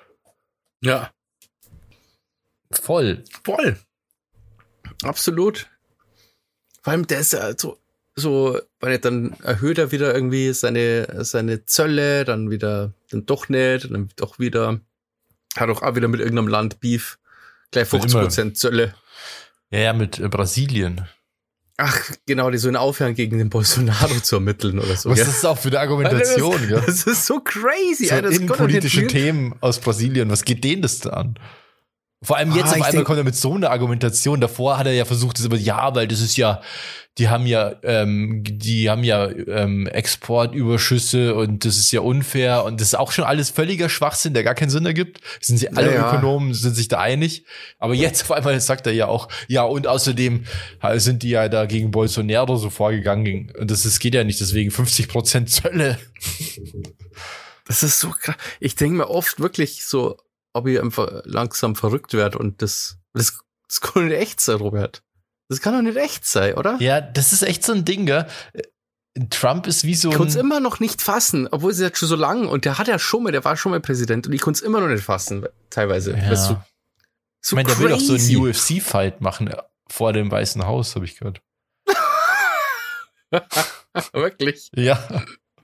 Ja. Voll. Voll. Absolut. Vor allem, der ist ja so, so, weil er dann erhöht er wieder irgendwie seine, seine Zölle, dann wieder, dann doch nicht, dann doch wieder, hat auch, auch wieder mit irgendeinem Land Beef, gleich fünfzig Prozent Zölle. Ja, ja, mit äh, Brasilien. Ach, genau, die sollen aufhören, gegen den Bolsonaro zu ermitteln oder so. Was gell? ist das auch für eine Argumentation, das, gell? das ist so crazy, So Alter. Das innenpolitische Gott, Themen aus Brasilien, was geht denen das da an? Vor allem jetzt Ah, auf ich einmal denk- kommt er mit so einer Argumentation. Davor hat er ja versucht, das immer, ja, weil das ist ja, die haben ja, ähm, die haben ja ähm, Exportüberschüsse und das ist ja unfair und das ist auch schon alles völliger Schwachsinn, der gar keinen Sinn ergibt. Sind sie alle Ja, ja. Ökonomen, sind sich da einig. Aber jetzt auf einmal sagt er ja auch, ja, und außerdem sind die ja da gegen Bolsonaro so vorgegangen. Und das ist, geht ja nicht, deswegen fünfzig Prozent Zölle. Das ist so krass. Ich denke mir oft wirklich so, ob ich einfach langsam verrückt werde und das, das, das kann nicht echt sein, Robert. Das kann doch nicht echt sein, oder? Ja, das ist echt so ein Ding, gell? Trump ist wie so Ich konnte es ein... immer noch nicht fassen, obwohl es jetzt schon so lang und der hat ja schon mal, der war schon mal Präsident und ich konnte es immer noch nicht fassen, teilweise. Ja. Weißt du, so ich meine, der will doch so crazy. einen U F C-Fight machen vor dem Weißen Haus, habe ich gehört. Wirklich? Ja.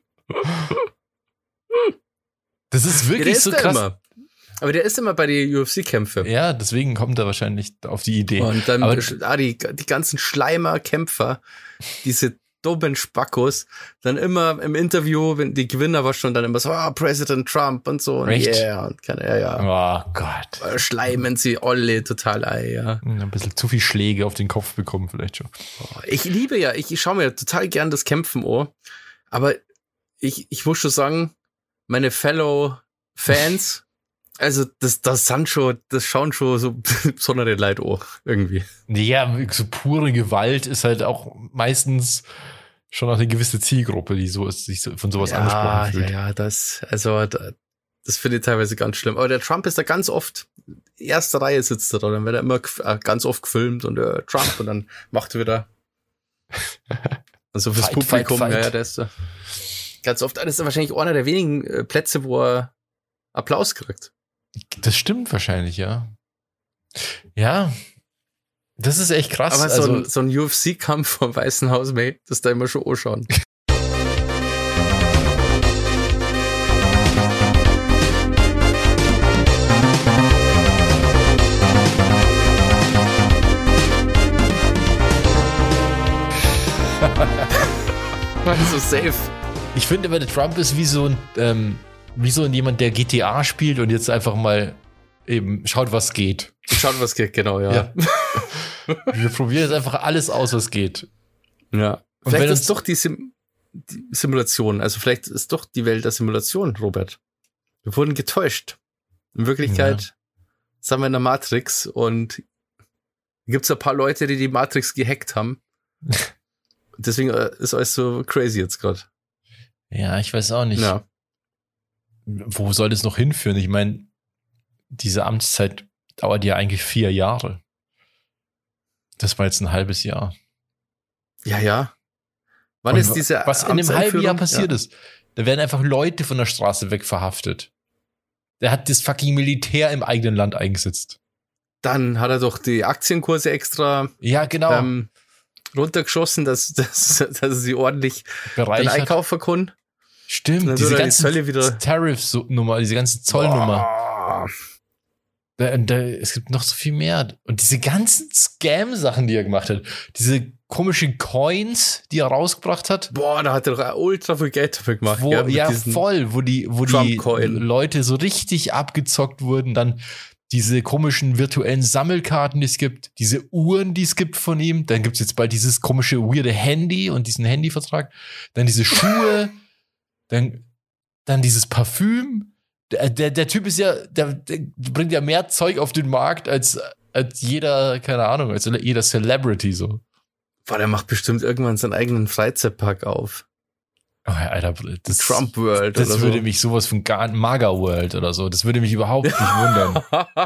Das ist Ja, der wirklich ist so da krass. immer. Aber der ist immer bei den U F C-Kämpfen. Ja, deswegen kommt er wahrscheinlich auf die Idee. Und dann Aber- ah, die, die ganzen Schleimer-Kämpfer, diese dummen Spackos, dann immer im Interview, wenn die Gewinner war schon dann immer so, ah, President Trump und so. Und Echt? yeah, und kann, ja, ja. Oh Gott. Schleimen sie alle total ein, ja. Ein bisschen zu viel Schläge auf den Kopf bekommen vielleicht schon. Ich liebe ja, ich, ich schaue mir total gern das Kämpfen an, aber ich, ich muss schon sagen, meine Fellow Fans, also das, das sind schon, das schauen schon so besondere Leute an, irgendwie. Ja, so pure Gewalt ist halt auch meistens schon auch eine gewisse Zielgruppe, die so ist, sich so, von sowas ja, angesprochen fühlt. ja, ja, das, also, da, das finde ich teilweise ganz schlimm. Aber der Trump ist da ganz oft, erste Reihe sitzt er da, dann wird er immer gef- äh, ganz oft gefilmt und äh, Trump und dann macht er wieder, also fürs Fight, Publikum, fight, fight. ja, ja, der ist da ganz oft, das ist wahrscheinlich einer der wenigen äh, Plätze, wo er Applaus kriegt. Das stimmt wahrscheinlich, ja. Ja, das ist echt krass. Aber so also, ein, so ein U F C-Kampf vom Weißen Haus, mate, das da immer schon anschauen. Also safe. ich finde aber, der Trump ist wie so ein, ähm, wie so ein jemand, der G T A spielt und jetzt einfach mal eben schaut, was geht. Schaut, was geht, genau, ja. Ja. Wir probieren jetzt einfach alles aus, was geht. Ja. Und Vielleicht wenn ist uns- doch die, Sim die Simulation, also vielleicht ist doch die Welt der Simulation, Robert. Wir wurden getäuscht. In Wirklichkeit sind wir in der Matrix und gibt es ein paar Leute, die die Matrix gehackt haben. Deswegen äh, ist alles so crazy jetzt gerade. Ja, ich weiß auch nicht. Ja. Wo soll das noch hinführen? Ich meine, diese Amtszeit dauert ja eigentlich vier Jahre. Das war jetzt ein halbes Jahr. Ja, ja. Wann Und ist diese was in einem halben Jahr Amtseinführung? passiert Ja. ist? Da werden einfach Leute von der Straße weg verhaftet. Der hat das fucking Militär im eigenen Land eingesetzt. Dann hat er doch die Aktienkurse extra Ja, genau. ähm, runtergeschossen, dass, dass, dass er sie ordentlich den Bereichert. einkaufen kann. Stimmt, Dann diese soll er die ganzen Zölle wieder- Tariff-Nummer, diese ganze Zollnummer. Boah. Da, da, es gibt noch so viel mehr. Und diese ganzen Scam-Sachen, die er gemacht hat. Diese komischen Coins, die er rausgebracht hat. Boah, da hat er doch ultra viel Geld dafür gemacht. Wo, gell, mit ja, diesen- voll, wo die, wo die Trump-Coin. Leute so richtig abgezockt wurden. Dann diese komischen virtuellen Sammelkarten, die es gibt. Diese Uhren, die es gibt von ihm. Dann gibt es jetzt bald dieses komische, weirde Handy und diesen Handyvertrag. Dann diese Schuhe. dann, dann dieses Parfüm. Der, der, der Typ ist ja, der, der bringt ja mehr Zeug auf den Markt als, als jeder, keine Ahnung, als jeder Celebrity so. Boah, der macht bestimmt irgendwann seinen eigenen Freizeitpark auf. Oh, Alter, das, Trump World das oder würde so. mich sowas von gar Maga World oder so. Das würde mich überhaupt nicht wundern.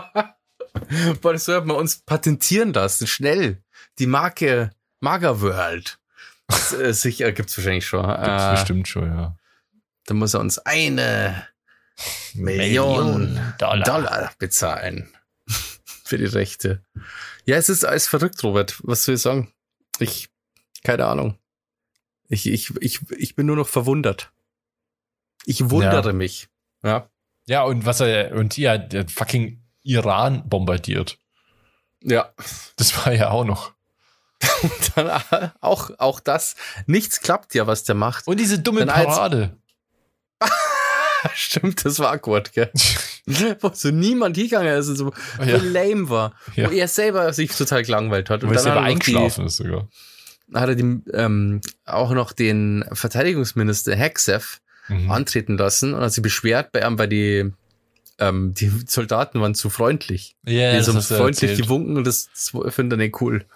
Boah, das sollte man uns patentieren lassen. Schnell. Die Marke Maga World. Das, äh, sicher gibt's wahrscheinlich schon. Gibt's Äh, bestimmt schon, ja. Da muss er uns eine Million, Million Dollar. Dollar. bezahlen. Für die Rechte. Ja, es ist alles verrückt, Robert. Was soll ich sagen? Ich, keine Ahnung. Ich, ich, ich, ich bin nur noch verwundert. Ich wundere Ja. mich. Ja. Ja, und was er, und ja, der fucking Iran bombardiert. Ja. Das war ja auch noch. Dann auch, auch das. Nichts klappt ja, was der macht. Und diese dumme Dann als- Parade. Stimmt, das war awkward, gell? Wo so niemand hingegangen ist und so, so Ja. lame war. Ja. Wo er selber sich total gelangweilt hat. Wo er selber hat er noch die- eingeschlafen ist sogar. hat er die, ähm, auch noch den Verteidigungsminister Hegseth Mhm. antreten lassen und hat sich beschwert bei ihm, weil die, ähm, die Soldaten waren zu freundlich. Ja, die das haben hast du freundlich erzählt. gewunken und das, das findet er nicht cool.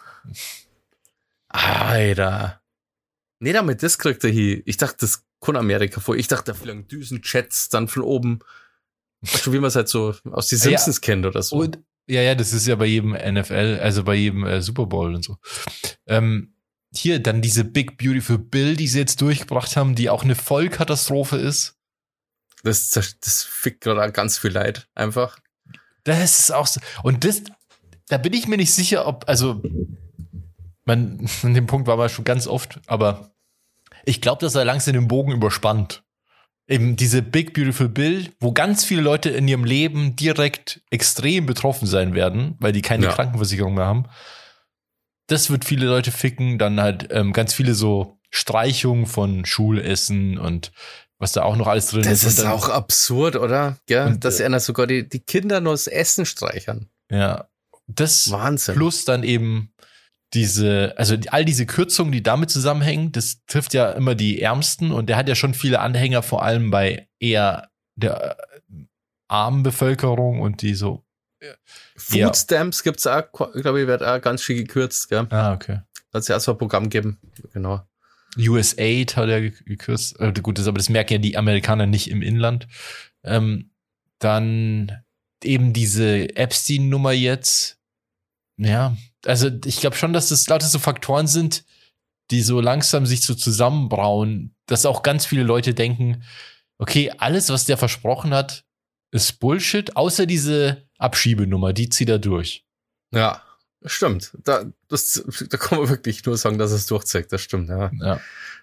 Alter. Nee, damit das kriegt er hier. Ich dachte, das kann Amerika vor. Ich dachte, da fliegen Düsenjets dann von oben. Weißt du, wie man es halt so aus die Simpsons kennt oder so. Und, ja, ja, das ist ja bei jedem N F L, also bei jedem äh, Super Bowl und so. Ähm, hier dann diese Big Beautiful Bill, die sie jetzt durchgebracht haben, die auch eine Vollkatastrophe ist. Das, das, das fickt gerade ganz viel Leid, einfach. Das ist auch so. Und das, da bin ich mir nicht sicher, ob, also, man, an dem Punkt war man schon ganz oft, aber ich glaube, dass er langsam den Bogen überspannt. Eben diese Big Beautiful Bill, wo ganz viele Leute in ihrem Leben direkt extrem betroffen sein werden, weil die keine Ja. Krankenversicherung mehr haben. Das wird viele Leute ficken. Dann halt ähm, ganz viele so Streichungen von Schulessen und was da auch noch alles drin Das ist. ist Und dann, auch absurd, oder? Ja, Und, dass äh, einer sogar die, die Kinder nur das Essen streichern. ja, das Wahnsinn. plus dann eben diese, also die, all diese Kürzungen, die damit zusammenhängen, das trifft ja immer die Ärmsten und der hat ja schon viele Anhänger, vor allem bei eher der äh, armen Bevölkerung und die so. Ja. Food Stamps gibt's auch, glaube ich, wird auch ganz viel gekürzt, gell? Ah, okay. Hat es ja auch so ein Programm geben. Genau. U S A I D hat er gekürzt. Äh, gut, das, aber das merken ja die Amerikaner nicht im Inland. Ähm, dann eben diese Epstein-Nummer jetzt. Ja, also ich glaube schon, dass das lauter so Faktoren sind, die so langsam sich so zusammenbrauen, dass auch ganz viele Leute denken, okay, alles, was der versprochen hat, ist Bullshit, außer diese Abschiebenummer, die zieht er durch. Ja, stimmt. Da, das, da kann man wirklich nur sagen, dass es durchzeigt. Das stimmt, ja. Ja.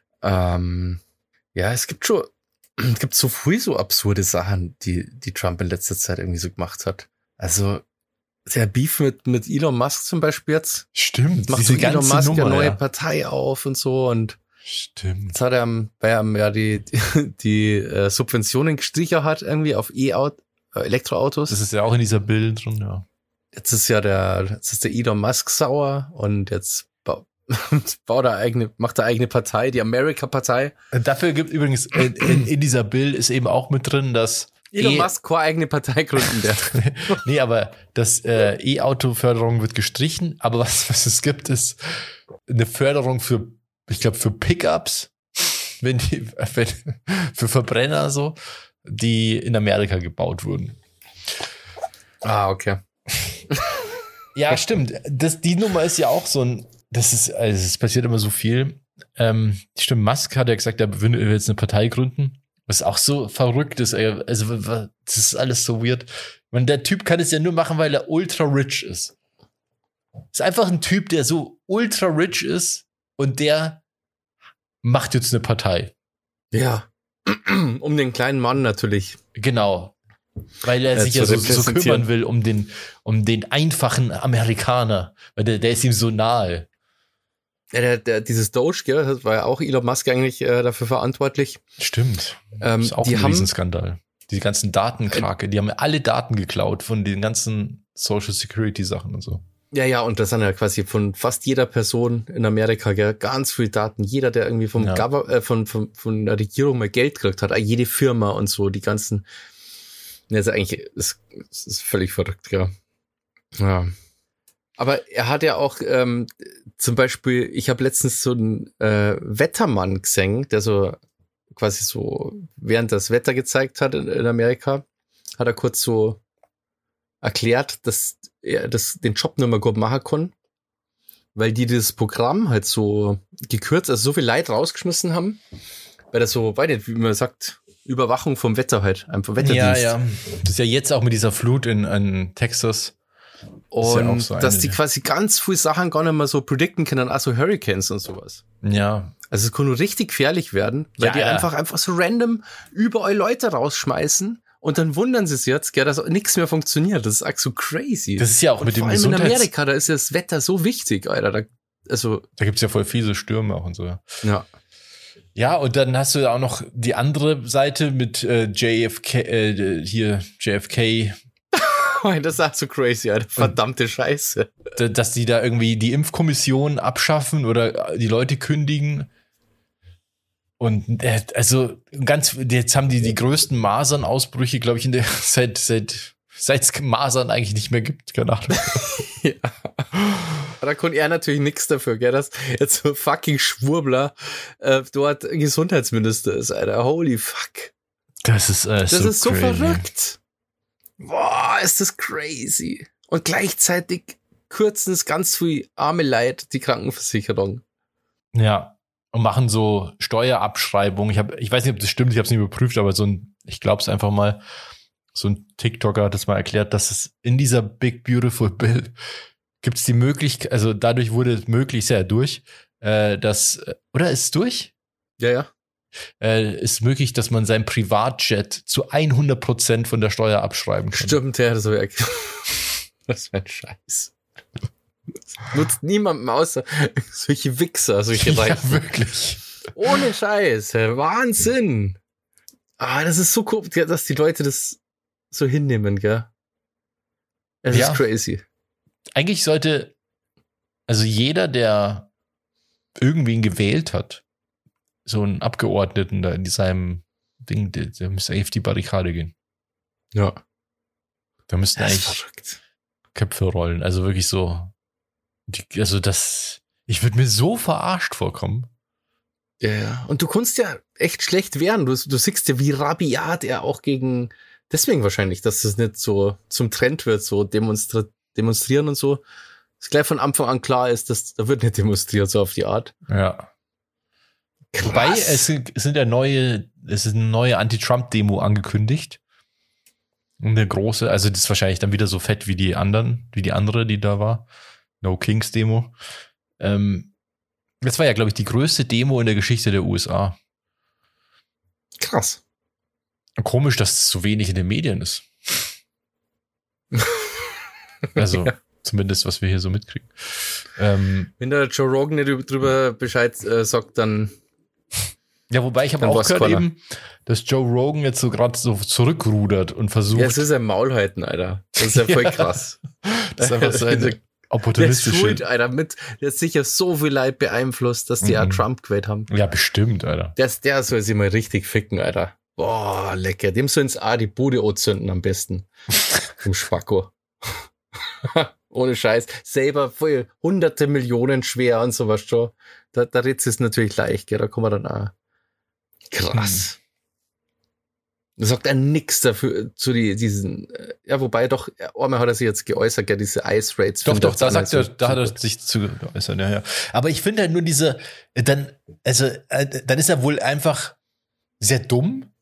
Ähm, ja, es gibt schon, es gibt so viel so absurde Sachen, die, die Trump in letzter Zeit irgendwie so gemacht hat. Also, der Beef mit, mit Elon Musk zum Beispiel jetzt. Stimmt, Macht diese so Elon ganze Musk Nummer, eine neue ja. Partei auf und so und Stimmt. jetzt hat er, am- weil er ja die, die, die äh, Subventionen gestrichen hat irgendwie auf E-Auto, äh, Elektroautos. Das ist ja auch in dieser Bild drin, ja. Jetzt ist ja der, jetzt ist der Elon Musk sauer und jetzt ba baut er eigene, macht er eigene Partei, die America-Partei. Dafür gibt übrigens in, in, in dieser Bill ist eben auch mit drin, dass Elon E- Musk keine eigene Partei gründen der. nee, aber das äh, E-Auto-Förderung wird gestrichen, aber was, was es gibt, ist eine Förderung für, ich glaube, für Pickups, wenn die, wenn, für Verbrenner so, die in Amerika gebaut wurden. Ah, okay. Ja, stimmt. Das, die Nummer ist ja auch so ein, das ist, also es passiert immer so viel. Ähm, stimmt, Musk hat ja gesagt, er will jetzt eine Partei gründen. Was auch so verrückt ist, ey. Also, das ist alles so weird. Man, der Typ kann es ja nur machen, weil er ultra rich ist. Ist einfach ein Typ, der so ultra rich ist und der macht jetzt eine Partei. Ja. Um den kleinen Mann natürlich. Genau. Weil er Äh, sich zu ja so, so repräsentieren. kümmern will um den, um den einfachen Amerikaner. Weil der, der ist ihm so nahe. Ja, der, der, dieses Doge, gell, das war ja auch Elon Musk eigentlich äh, dafür verantwortlich. Stimmt. Ähm, ist auch die ein haben, Riesenskandal. Die ganzen Datenkrake, die haben alle Daten geklaut von den ganzen Social Security Sachen und so. ja, ja, und das sind ja quasi von fast jeder Person in Amerika, gell, ganz viel Daten. Jeder, der irgendwie vom Ja. Gover äh, von, von, von der Regierung mal Geld gekriegt hat, jede Firma und so, die ganzen, ja, also eigentlich, ist, ist, ist völlig verrückt, ja. Ja. Aber er hat ja auch ähm, zum Beispiel, ich habe letztens so einen äh, Wettermann gesehen, der so quasi so während das Wetter gezeigt hat in, in Amerika, hat er kurz so erklärt, dass er das, den Job nicht mehr gut machen kann, weil die das Programm halt so gekürzt, also so viel Leid rausgeschmissen haben, weil das so, weiß nicht, wie man sagt, Überwachung vom Wetter halt, einfach Wetterdienst. Ja, ja. Das ist ja jetzt auch mit dieser Flut in, in Texas. Und ja auch so eine- dass die quasi ganz viele Sachen gar nicht mehr so predikten können, also Hurricanes und sowas. Ja. Also es kann nur richtig gefährlich werden, weil Ja, die ja. einfach einfach so random überall Leute rausschmeißen und dann wundern sie sich jetzt, gell, dass nichts mehr funktioniert. Das ist auch so crazy. Das ist ja auch und mit dem vor allem in Gesundheits... Amerika, da ist ja das Wetter so wichtig, Alter. Da, also, Da gibt's ja voll fiese Stürme auch und so. ja. Ja, und dann hast du ja auch noch die andere Seite mit äh, J F K, äh, hier J F K, Das ist auch so crazy, Alter. Verdammte Scheiße. d- dass die da irgendwie die Impfkommission abschaffen oder die Leute kündigen. Und äh, also ganz, jetzt haben die die größten Masernausbrüche, glaube ich, in der seit seit seit es Masern eigentlich nicht mehr gibt, keine Ahnung. Ja. Da konnte er natürlich nichts dafür, gell, dass jetzt so fucking Schwurbler äh, dort Gesundheitsminister ist, Alter. Holy fuck. Das ist äh, Das so ist so crazy. verrückt. Boah, ist das crazy. Und gleichzeitig kürzen es ganz viel arme Leid die Krankenversicherung. Ja. Und machen so Steuerabschreibungen. Ich habe, ich weiß nicht, ob das stimmt, ich habe es nicht überprüft, aber so ein, ich glaube es einfach mal, so ein TikToker hat es mal erklärt, dass es in dieser Big Beautiful Bill gibt es die Möglichkeit, also dadurch wurde es möglich, ist ja durch, äh, dass, oder ist es durch? Ja, ja. Äh, ist möglich, dass man sein Privatjet zu hundert Prozent von der Steuer abschreiben kann. Stimmt, ja, das war Was für ein Scheiß. Das nutzt niemandem außer solche Wichser, solche Reichen. Ja, wirklich. Ohne Scheiß. Wahnsinn. Ah, das ist so cool, dass die Leute das so hinnehmen, gell? Es Ja. ist crazy. Eigentlich sollte, also jeder, der irgendwen gewählt hat, so einen Abgeordneten da in seinem Ding, der, der müsste eigentlich auf die Barrikade gehen. Ja. Da müssten Das ist eigentlich verrückt. Köpfe rollen. Also wirklich so, die, also das, ich würde mir so verarscht vorkommen. Ja, ja. Und du kannst ja echt schlecht wehren. Du, du siehst ja, wie rabiat er auch gegen, deswegen wahrscheinlich, dass das nicht so zum Trend wird, so demonstra- demonstrieren und so. Dass gleich von Anfang an klar ist, dass da wird nicht demonstriert, so auf die Art. Ja. Wobei, es sind, es sind ja neue, es ist eine neue Anti-Trump-Demo angekündigt. Eine große, also das ist wahrscheinlich dann wieder so fett wie die anderen, wie die andere, die da war. No Kings Demo. Ähm, das war ja, glaube ich, die größte Demo in der Geschichte der U S A. Krass. Komisch, dass es so wenig in den Medien ist. Also, Ja. zumindest, was wir hier so mitkriegen. Ähm, Wenn der Joe Rogan nicht drüber Bescheid äh, sagt, dann ja, wobei ich habe Dann auch war's gehört keiner. eben, dass Joe Rogan jetzt so gerade so zurückrudert und versucht. ja, es ist ein Maul halten, Alter. Das ist ja voll Ja. krass. Das ist einfach so eine Der ist opportunistische. schuld, Alter. Mit, der ist sicher so viel Leid beeinflusst, dass die Mhm. auch Trump gewählt haben. Ja, bestimmt, Alter. Der, der soll sich mal richtig ficken, Alter. Boah, lecker. Dem sollen sie auch die Bude anzünden am besten. Vom Spacko. Ohne Scheiß. Selber voll hunderte Millionen schwer und sowas schon. Da, da redet es natürlich leicht, gell? Da kommen wir dann auch. Krass. Da sagt er nix dafür, zu die, diesen, äh, ja, wobei doch, einmal hat er sich jetzt geäußert, gell, diese Ice Rates. Doch, findet doch, jetzt da auch sagt nicht er, so da hat er super. sich zu geäußert, ja, ja. Aber ich finde halt nur diese, dann, also, äh, dann ist er wohl einfach sehr dumm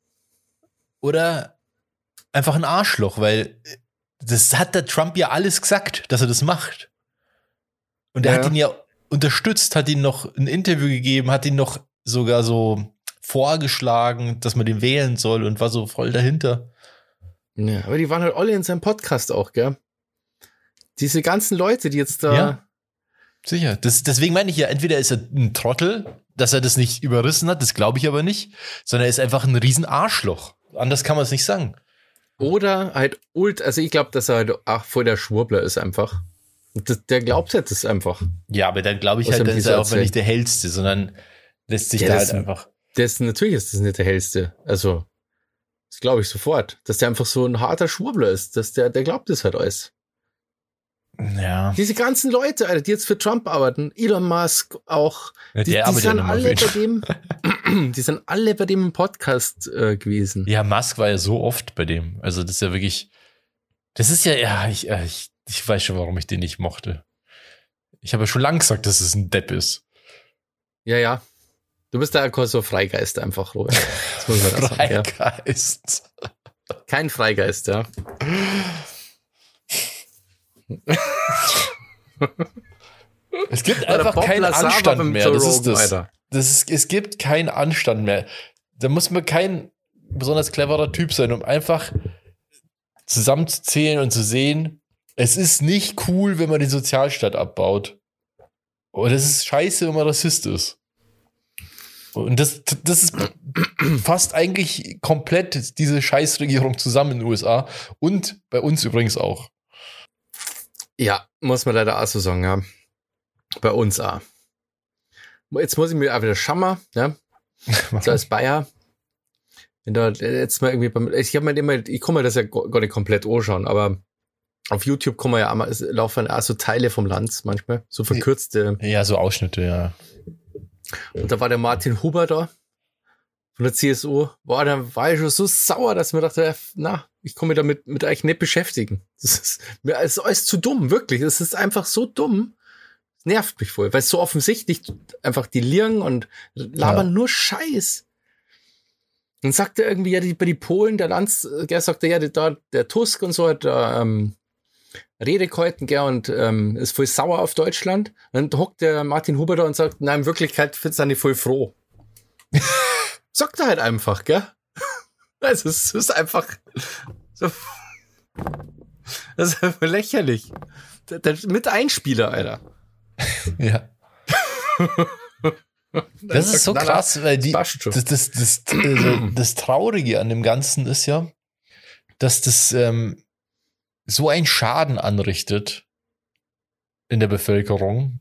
oder einfach ein Arschloch, weil das hat der Trump ja alles gesagt, dass er das macht. Und er Ja, hat ja. ihn ja unterstützt, hat ihn noch ein Interview gegeben, hat ihn noch sogar so vorgeschlagen, dass man den wählen soll und war so voll dahinter. Ja, aber die waren halt alle in seinem Podcast auch, gell? Diese ganzen Leute, die jetzt da. Ja. Sicher. Das, deswegen meine ich ja, entweder ist er ein Trottel, dass er das nicht überrissen hat, das glaube ich aber nicht, sondern er ist einfach ein riesen Arschloch. Anders kann man es nicht sagen. Oder halt ult, also ich glaube, dass er halt auch voll der Schwurbler ist einfach. Und das, der glaubt halt das einfach. Ja, aber dann glaube ich Was halt, haben dann die ist so er auch erzählt? nicht der Hellste, sondern lässt sich Ja, da das- halt einfach. Das, natürlich ist das nicht der hellste. Also, das glaube ich sofort. Dass der einfach so ein harter Schwurbler ist. Dass der, der glaubt das halt alles. Ja. Diese ganzen Leute, Alter, die jetzt für Trump arbeiten, Elon Musk auch, Ja, die, der die arbeitet ja sind noch mal alle für bei dem, die sind alle bei dem im Podcast äh, gewesen. Ja, Musk war ja so oft bei dem. Also das ist ja wirklich, das ist ja, ja, ich, äh, ich, ich weiß schon, warum ich den nicht mochte. Ich habe ja schon lange gesagt, dass es ein Depp ist. Ja, ja. Du bist da so Freigeist einfach, Robert. Das muss man da sagen, ja. Freigeist. Kein Freigeist, ja. Es gibt Oder einfach Bob keinen Lazar war Anstand beim mehr. Joe Das ist Rogan, das. Alter. das ist, es gibt keinen Anstand mehr. Da muss man kein besonders cleverer Typ sein, um einfach zusammenzuzählen und zu sehen, es ist nicht cool, wenn man den Sozialstaat abbaut. Und es ist scheiße, wenn man Rassist ist. Und das, das ist fast eigentlich komplett diese Scheißregierung zusammen in den U S A und bei uns übrigens auch. Ja, muss man leider auch so sagen, ja. Bei uns auch. Jetzt muss ich mir auch wieder schammer, ja. So als Bayer. Wenn da jetzt mal irgendwie beim, ich habe mir immer, ich kann mir das ja gar nicht komplett anschauen, aber auf YouTube kann man ja auch mal, es laufen auch so Teile vom Land manchmal, so verkürzte. Ja, so Ausschnitte, ja. Und da war der Martin Huber da von der C S U. Boah, da war ich schon so sauer, dass ich mir dachte, na, ich komme mich damit mit euch nicht beschäftigen. Das ist mir ist alles zu dumm, wirklich. Es ist einfach so dumm. Das nervt mich voll, weil es so offensichtlich einfach die lieren und labern ja. nur Scheiß. Dann sagt er irgendwie, ja, die, bei die Polen, der Lanz, der sagt er, ja, der, der Tusk und so hat da, ähm, Rede gehalten, gell, und ähm, ist voll sauer auf Deutschland. Und dann hockt der Martin Huber da und sagt, nein, in Wirklichkeit sind die voll froh. Sagt er halt einfach, gell? Also, es ist einfach so, das ist einfach lächerlich. Der, der, mit Einspieler, Alter. Ja. Das ist so krass, weil die, das, das, das, das, das Traurige an dem Ganzen ist ja, dass das ähm, so einen Schaden anrichtet in der Bevölkerung,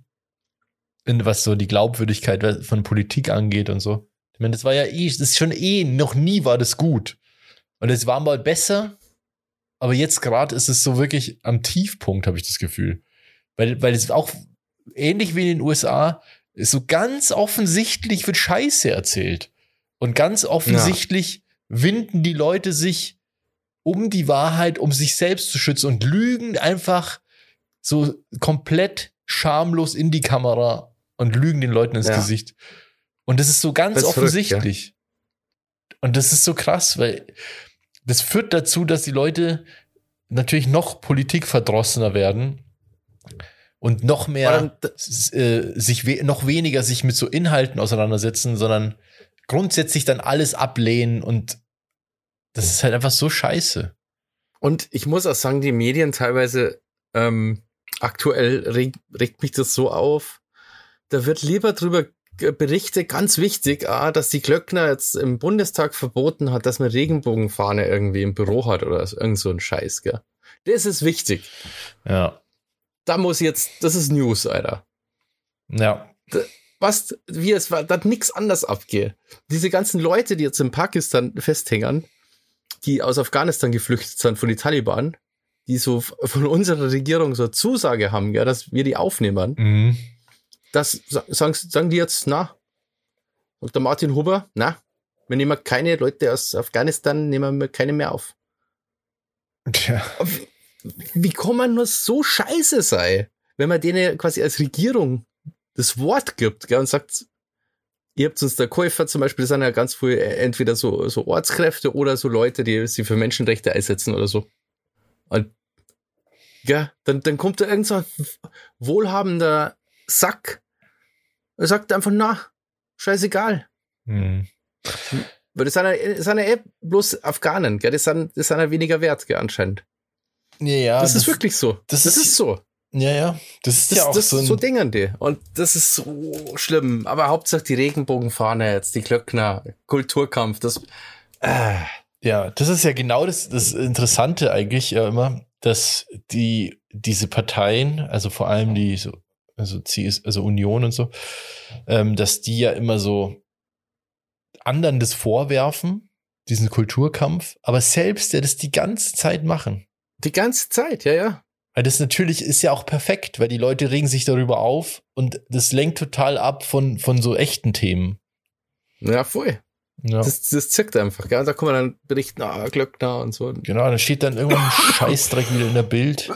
in was so die Glaubwürdigkeit von Politik angeht und so. Ich meine, das war ja eh, das ist schon eh, noch nie war das gut. Und es war mal besser, aber jetzt gerade ist es so wirklich am Tiefpunkt, habe ich das Gefühl. Weil, weil es auch ähnlich wie in den U S A ist so ganz offensichtlich wird Scheiße erzählt. Und ganz offensichtlich ja. winden die Leute sich um die Wahrheit, um sich selbst zu schützen und lügen einfach so komplett schamlos in die Kamera und lügen den Leuten ins ja. Gesicht. Und das ist so ganz ist offensichtlich. Verrückt, ja. Und das ist so krass, weil das führt dazu, dass die Leute natürlich noch politikverdrossener werden und noch mehr äh, sich we- noch weniger sich mit so Inhalten auseinandersetzen, sondern grundsätzlich dann alles ablehnen und das ist halt einfach so scheiße. Und ich muss auch sagen, die Medien teilweise ähm, aktuell regt, regt mich das so auf. Da wird lieber drüber berichtet, ganz wichtig, ah, dass die Glöckner jetzt im Bundestag verboten hat, dass man Regenbogenfahne irgendwie im Büro hat oder irgend so ein Scheiß, gell? Das ist wichtig. Ja. Da muss jetzt, das ist News, Alter. Ja. Da, was, wie es war, da nichts anders abgeht. Diese ganzen Leute, die jetzt in Pakistan festhängen, die aus Afghanistan geflüchtet sind von den Taliban, die so von unserer Regierung so eine Zusage haben, ja, dass wir die aufnehmen. Mhm. Das sagen, sagen die jetzt, na, sagt der Martin Huber, na, wir nehmen keine Leute aus Afghanistan, nehmen wir keine mehr auf. Tja. Wie, wie kann man nur so scheiße sein, wenn man denen quasi als Regierung das Wort gibt, gell, und sagt, ihr habt uns der Käufer zum Beispiel, das sind ja ganz viel entweder so, so Ortskräfte oder so Leute, die sich für Menschenrechte einsetzen oder so. Und ja, dann, dann kommt da irgend so ein wohlhabender Sack, er sagt einfach, na, scheißegal. Hm. Weil das sind ja, das sind ja eh bloß Afghanen, gell? Das sind, das sind ja weniger wert, gell, anscheinend. Ja, ja. Das, das ist wirklich so. Das, das ist, ist so. Ja, ja. Das ist das, ja auch das so ein... So Dingern die. Und das ist so schlimm. Aber Hauptsache die Regenbogenfahne jetzt, die Glöckner, Kulturkampf, das... Äh. Ja, das ist ja genau das, das Interessante eigentlich ja immer, dass die diese Parteien, also vor allem die so also C S, also Union und so, ähm, dass die ja immer so anderen das vorwerfen, diesen Kulturkampf, aber selbst ja das die ganze Zeit machen. Die ganze Zeit, ja, ja. Weil das natürlich ist ja auch perfekt, weil die Leute regen sich darüber auf und das lenkt total ab von, von so echten Themen. Ja, voll. Ja. Das, das zirkt einfach, gell? Da kann man dann berichten, ah, Glöckner und so. Genau, da steht dann irgendein Scheißdreck wieder in der Bild.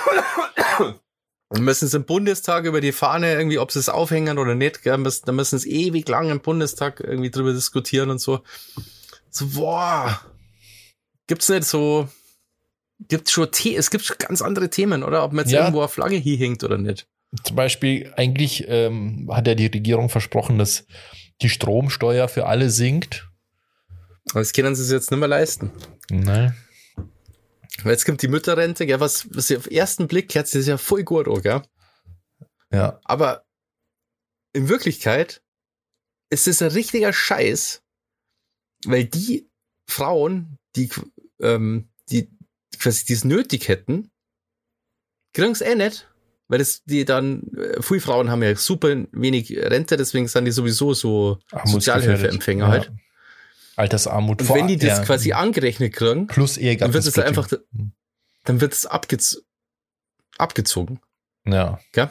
Und müssen sie im Bundestag über die Fahne irgendwie, ob sie es aufhängen oder nicht, gell? Da müssen sie ewig lang im Bundestag irgendwie drüber diskutieren und so. So, boah. Gibt's nicht so, gibt's schon, The- es gibt schon ganz andere Themen, oder? Ob man jetzt ja. irgendwo eine Flagge hier hängt oder nicht. Zum Beispiel, eigentlich ähm, hat ja die Regierung versprochen, dass die Stromsteuer für alle sinkt. Aber das können sie sich jetzt nicht mehr leisten. Nein. Weil jetzt kommt die Mütterrente, gell, was, was auf den ersten Blick hört sich ja voll gut an, gell? Ja. Aber in Wirklichkeit ist es ein richtiger Scheiß, weil die Frauen, die, ähm, die quasi dies nötig hätten, kriegen es eh nicht, weil das, die dann, viele Frauen haben ja super wenig Rente, deswegen sind die sowieso so Sozialhilfeempfänger ja. halt. Altersarmut. Und wenn die das ja. quasi angerechnet kriegen, plus dann wird es einfach, dann wird es abgez- abgezogen. Ja. Gell?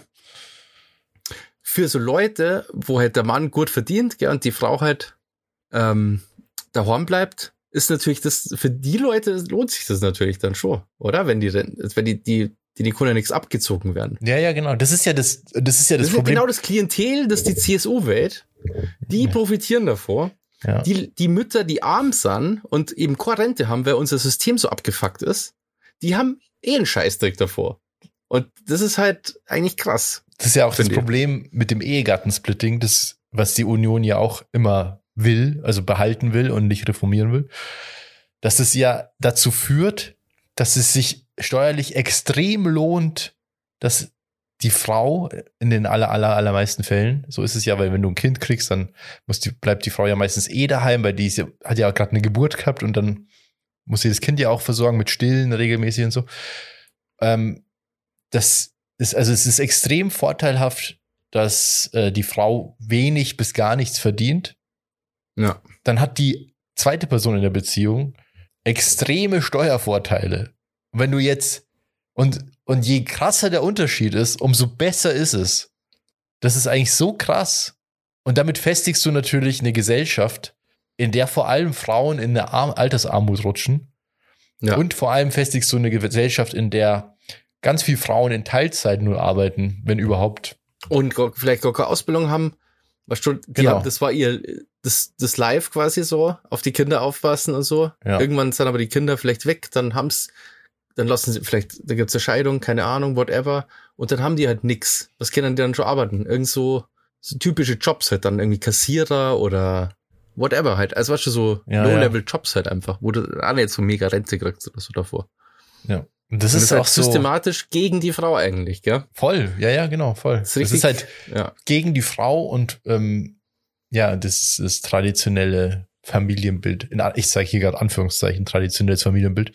Für so Leute, wo halt der Mann gut verdient, gell, und die Frau halt ähm, daheim bleibt, ist natürlich das, für die Leute lohnt sich das natürlich dann schon, oder? Wenn die, wenn die, die die können ja nichts abgezogen werden. Ja, ja, genau. Das ist ja das, das ist ja das, das Problem. Ist genau das Klientel, das die C S U wählt. Die profitieren davor. Ja. Die, die Mütter, die arm sind und eben keine Rente haben, weil unser System so abgefuckt ist, die haben eh einen Scheißdreck davor. Und das ist halt eigentlich krass. Das ist ja auch das ich. Problem mit dem Ehegattensplitting, das, was die Union ja auch immer will, also behalten will und nicht reformieren will, dass es ja dazu führt, dass es sich steuerlich extrem lohnt, dass die Frau in den aller, aller, allermeisten Fällen, so ist es ja, weil wenn du ein Kind kriegst, dann muss die, bleibt die Frau ja meistens eh daheim, weil die ist ja, hat ja gerade eine Geburt gehabt und dann muss sie das Kind ja auch versorgen mit Stillen regelmäßig und so. Ähm, das ist, also es ist extrem vorteilhaft, dass äh, die Frau wenig bis gar nichts verdient. Ja. Dann hat die zweite Person in der Beziehung extreme Steuervorteile. Und wenn du jetzt, und, und je krasser der Unterschied ist, umso besser ist es. Das ist eigentlich so krass. Und damit festigst du natürlich eine Gesellschaft, in der vor allem Frauen in eine Ar- Altersarmut rutschen. Ja. Und vor allem festigst du eine Gesellschaft, in der ganz viele Frauen in Teilzeit nur arbeiten, wenn überhaupt. Und vielleicht gar keine Ausbildung haben. Weißt du, die Genau. haben, das war ihr, das, das Live quasi so, auf die Kinder aufpassen und so. Ja. Irgendwann sind aber die Kinder vielleicht weg, dann haben's, dann lassen sie vielleicht, da gibt's eine Scheidung, keine Ahnung, whatever. Und dann haben die halt nix. Was können die dann schon arbeiten? Irgend so, so typische Jobs halt dann, irgendwie Kassierer oder whatever halt. Also weißt du, so Ja, Low-Level-Jobs halt einfach, wo du auch nicht so mega Rente kriegst oder so davor. Ja. Und das Und ist das ist auch halt so systematisch gegen die Frau eigentlich, gell? voll. Ja, ja, genau, voll. Das ist, Das richtig, ist halt ja. gegen die Frau und ähm, ja, das ist das traditionelle Familienbild. In, ich sage hier gerade Anführungszeichen, traditionelles Familienbild.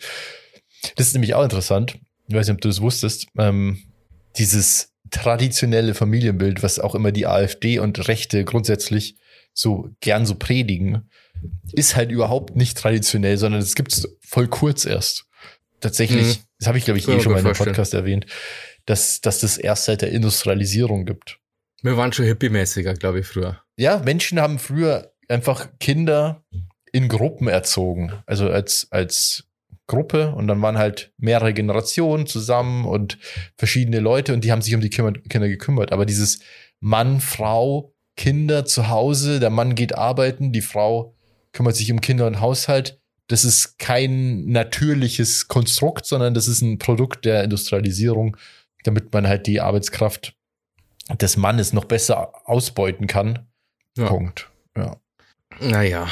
Das ist nämlich auch interessant. Ich weiß nicht, ob du das wusstest. Ähm, dieses traditionelle Familienbild, was auch immer die AfD und Rechte grundsätzlich so gern so predigen, ist halt überhaupt nicht traditionell, sondern es gibt's voll kurz erst. Tatsächlich, Mhm. das habe ich, glaube ich, Kann eh ich schon mir mal in einem vorstellen. Podcast erwähnt, dass, dass das erst seit der Industrialisierung gibt. Wir waren schon hippie-mäßiger, glaube ich, früher. Ja, Menschen haben früher einfach Kinder in Gruppen erzogen, also als, als Gruppe, und dann waren halt mehrere Generationen zusammen und verschiedene Leute und die haben sich um die Kinder gekümmert. Aber dieses Mann, Frau, Kinder zu Hause, der Mann geht arbeiten, die Frau kümmert sich um Kinder und Haushalt, das ist kein natürliches Konstrukt, sondern das ist ein Produkt der Industrialisierung, damit man halt die Arbeitskraft des Mannes noch besser ausbeuten kann. Ja. Punkt. Ja. Naja.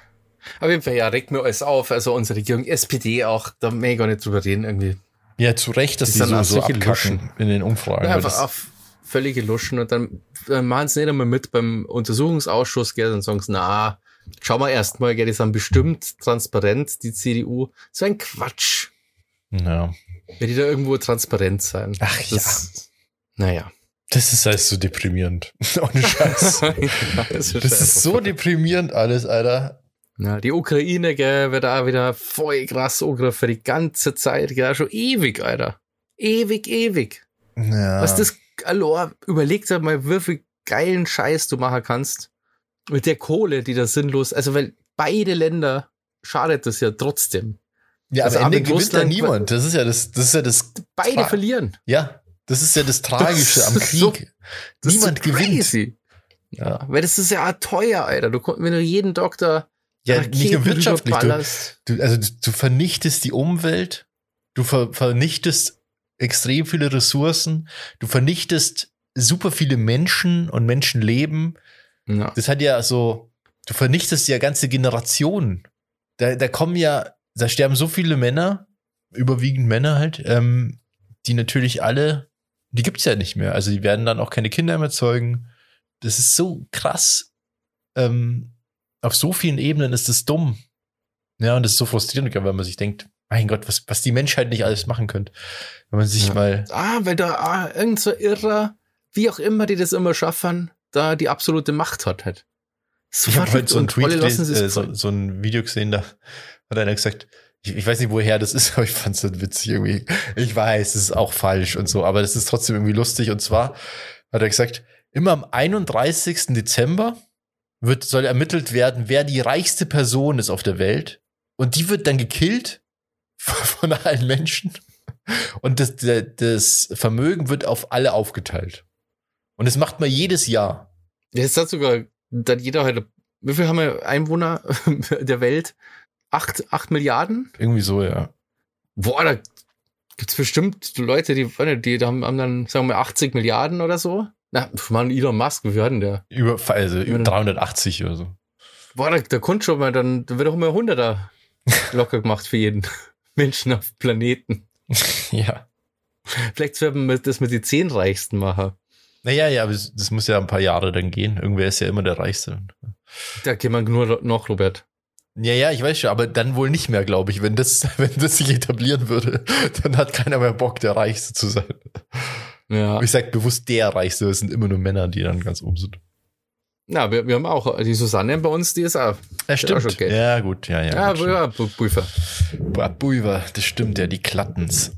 Auf jeden Fall, ja, regt mir alles auf. Also unsere Regierung, S P D auch, da may ich gar nicht drüber reden irgendwie. Ja, zu Recht, dass Die die, sind so, auch so solche abkacken Luschen. in den Umfragen. Ja, weil einfach das, auf völlige Luschen und dann äh, machen sie nicht einmal mit beim Untersuchungsausschuss, gell, dann sagen sie, na, schau mal erst mal, gell, die sind bestimmt transparent, die C D U. So ein Quatsch. ja. Wenn die da irgendwo transparent sein. Ach das, Naja. Das ist alles so deprimierend. Ohne Scheiß. das Das ist so deprimierend alles, Alter. Ja, die Ukraine, gell, wird auch wieder voll krass angegriffen für die ganze Zeit, gell, schon ewig, Alter. Ewig, ewig. Ja. Was das, hallo, überleg dir mal, wie viel geilen Scheiß du machen kannst mit der Kohle, die da sinnlos, also weil beide Länder schadet das ja trotzdem. ja, also am Ende auch in gewinnt da Russland- niemand. Das ist ja das, das ist ja das, Beide Tra- verlieren. ja, das ist ja das Tragische am Das ist so- Krieg. Das Niemand ist so gewinnt. crazy. Ja. Weil das ist ja auch teuer, Alter. Du konntest, wenn du jeden Doktor Ja, nicht nur wirtschaftlich. Du, rüberballerst. du, also du, du vernichtest die Umwelt, du ver, vernichtest extrem viele Ressourcen, du vernichtest super viele Menschen und Menschenleben. Ja. Das hat ja so, du vernichtest ja ganze Generationen. Da, da kommen ja, da sterben so viele Männer, überwiegend Männer halt, ähm, die natürlich alle, die gibt's ja nicht mehr. Also die werden dann auch keine Kinder mehr zeugen. Das ist so krass. Ähm, auf so vielen Ebenen ist das dumm. Ja, und das ist so frustrierend, weil man sich denkt, mein Gott, was, was die Menschheit nicht alles machen könnte. Wenn man sich Ja. mal, Ah, weil da ah, irgend so Irrer, wie auch immer, die das immer schaffen, da die absolute Macht hat halt. So ich habe heute so ein und Tweet, alle lassen gelesen, sie's äh, so, gefallen. so ein Video gesehen, da hat einer gesagt, ich, ich weiß nicht, woher das ist, aber ich fand es so witzig irgendwie. Ich weiß, es ist auch falsch und so, aber das ist trotzdem irgendwie lustig. Und zwar hat er gesagt, immer am einunddreißigsten Dezember wird, soll ermittelt werden, wer die reichste Person ist auf der Welt. Und die wird dann gekillt von allen Menschen. Und das, das Vermögen wird auf alle aufgeteilt. Und das macht man jedes Jahr. Jetzt hat sogar, dann jeder heute, wie viel haben wir Einwohner der Welt? Acht, acht Milliarden? Irgendwie so, ja. Boah, da gibt's bestimmt Leute, die, die haben, haben dann, sagen wir, achtzig Milliarden oder so. Na, Mann, Elon Musk, wie viel hat denn der? Über, also über dreihundertachtzig oder so. Boah, da, da kommt schon mal, dann da wird auch immer hunderter locker gemacht für jeden Menschen auf dem Planeten. Ja. Vielleicht werden wir das mit die zehn Reichsten machen. Naja, ja, aber das, das muss ja ein paar Jahre dann gehen. Irgendwer ist ja immer der Reichste. Da geht man nur noch, Robert. Ja, ja, ich weiß schon, aber dann wohl nicht mehr, glaube ich. Wenn das, wenn das sich etablieren würde, dann hat keiner mehr Bock, der Reichste zu sein. Ja. Ich sag bewusst der Reichste, es sind immer nur Männer, die dann ganz oben sind. Na, wir, wir haben auch, die Susanne bei uns, die ist auch. Ja, stimmt. Auch schon Geld. Ja, gut, ja, ja. Ja, gut, ja, Pulver. Boah, Pulver, das stimmt, ja, die Klattens.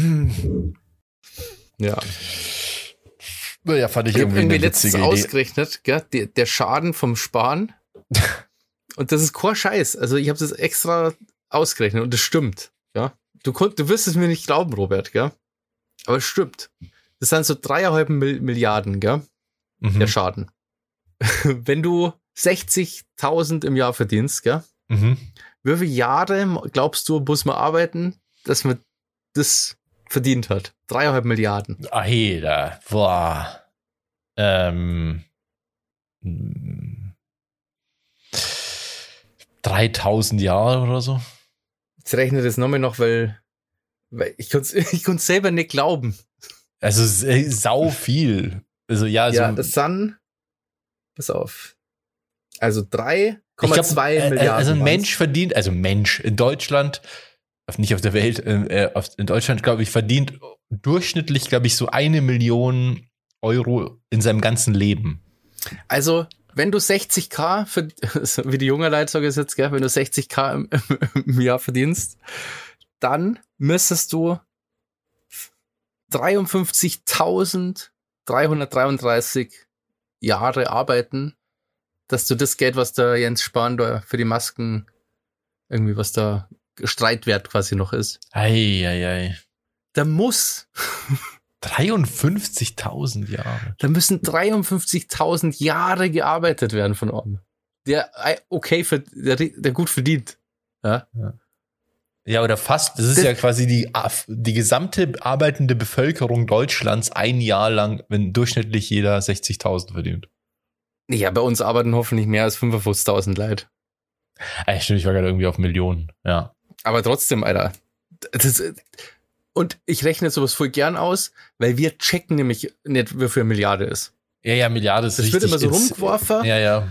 Ja. Ja, fand ich, Ich habe irgendwie irgendwie eine letztens witzige Idee. ausgerechnet, gell, der, der Schaden vom Sparen. Und das ist kein Scheiß. Also ich habe das extra ausgerechnet und das stimmt. Ja, du konnt, du wirst es mir nicht glauben, Robert, gell? Aber es stimmt. Das sind so dreieinhalb Milliarden, gell? Mhm. Der Schaden. Wenn du sechzigtausend im Jahr verdienst, gell? Mhm. Wie viele Jahre glaubst du, muss man arbeiten, dass man das verdient hat? Dreieinhalb Milliarden. Alter, boah. Ähm. dreitausend Jahre oder so. Jetzt rechne das nochmal noch, weil, weil ich konnte ich konnte selber nicht glauben. Also sau viel. Also ja, also, Ja, das sind, pass auf, also drei Komma zwei äh, Milliarden. Also ein waren's. Mensch verdient, also Mensch in Deutschland, nicht auf der Welt, äh, auf, in Deutschland, glaube ich, verdient durchschnittlich, glaube ich, so eine Million Euro in seinem ganzen Leben. Also, wenn du sechzig K, für, wie die junge Leute sagen jetzt, gell, wenn du sechzig K im, im Jahr verdienst, dann müsstest du dreiundfünfzigtausenddreihundertdreiunddreißig Jahre arbeiten, dass du das Geld, was der Jens Spahn da für die Masken irgendwie, was da Streitwert quasi noch ist, Ei, ei, ei. da muss, dreiundfünfzigtausend Jahre. da müssen dreiundfünfzigtausend Jahre gearbeitet werden von einem, der okay, für, der, der gut verdient. Ja. Ja, oder fast. Das ist Das- ja quasi die, die gesamte arbeitende Bevölkerung Deutschlands ein Jahr lang, wenn durchschnittlich jeder sechzigtausend verdient. Ja, bei uns arbeiten hoffentlich mehr als fünfundfünfzigtausend Leute. Ey, stimmt, ich war gerade irgendwie auf Millionen. Ja. Aber trotzdem, Alter. Das, und ich rechne sowas voll gern aus, weil wir checken nämlich nicht, wie viel eine Milliarde ist. Ja, ja, Milliarde ist Das richtig. wird immer so ins- rumgeworfen. Ja, ja.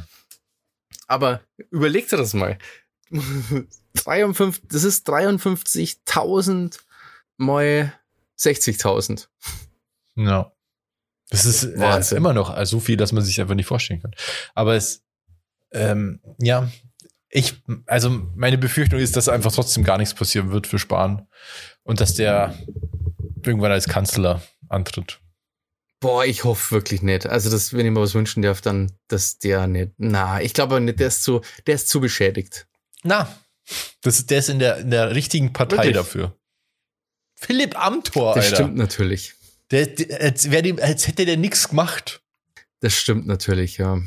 Aber überleg dir das mal. dreiundfünfzig, das ist dreiundfünfzigtausend mal sechzigtausend. Ja. Das ist äh, Wahnsinn. immer noch so viel, dass man sich einfach nicht vorstellen kann. Aber es, ähm, ja, ich, also meine Befürchtung ist, dass einfach trotzdem gar nichts passieren wird für Spahn und dass der irgendwann als Kanzler antritt. Boah, ich hoffe wirklich nicht. Also, das, wenn ich mir was wünschen darf, dann, dass der nicht. Na, ich glaube nicht, der ist zu, der ist zu beschädigt. Na, das ist, der ist in der, in der richtigen Partei Wirklich? dafür. Philipp Amthor, Das Alter. stimmt natürlich. Der, der, als, wär dem, als hätte der nichts gemacht. Das stimmt natürlich, ja.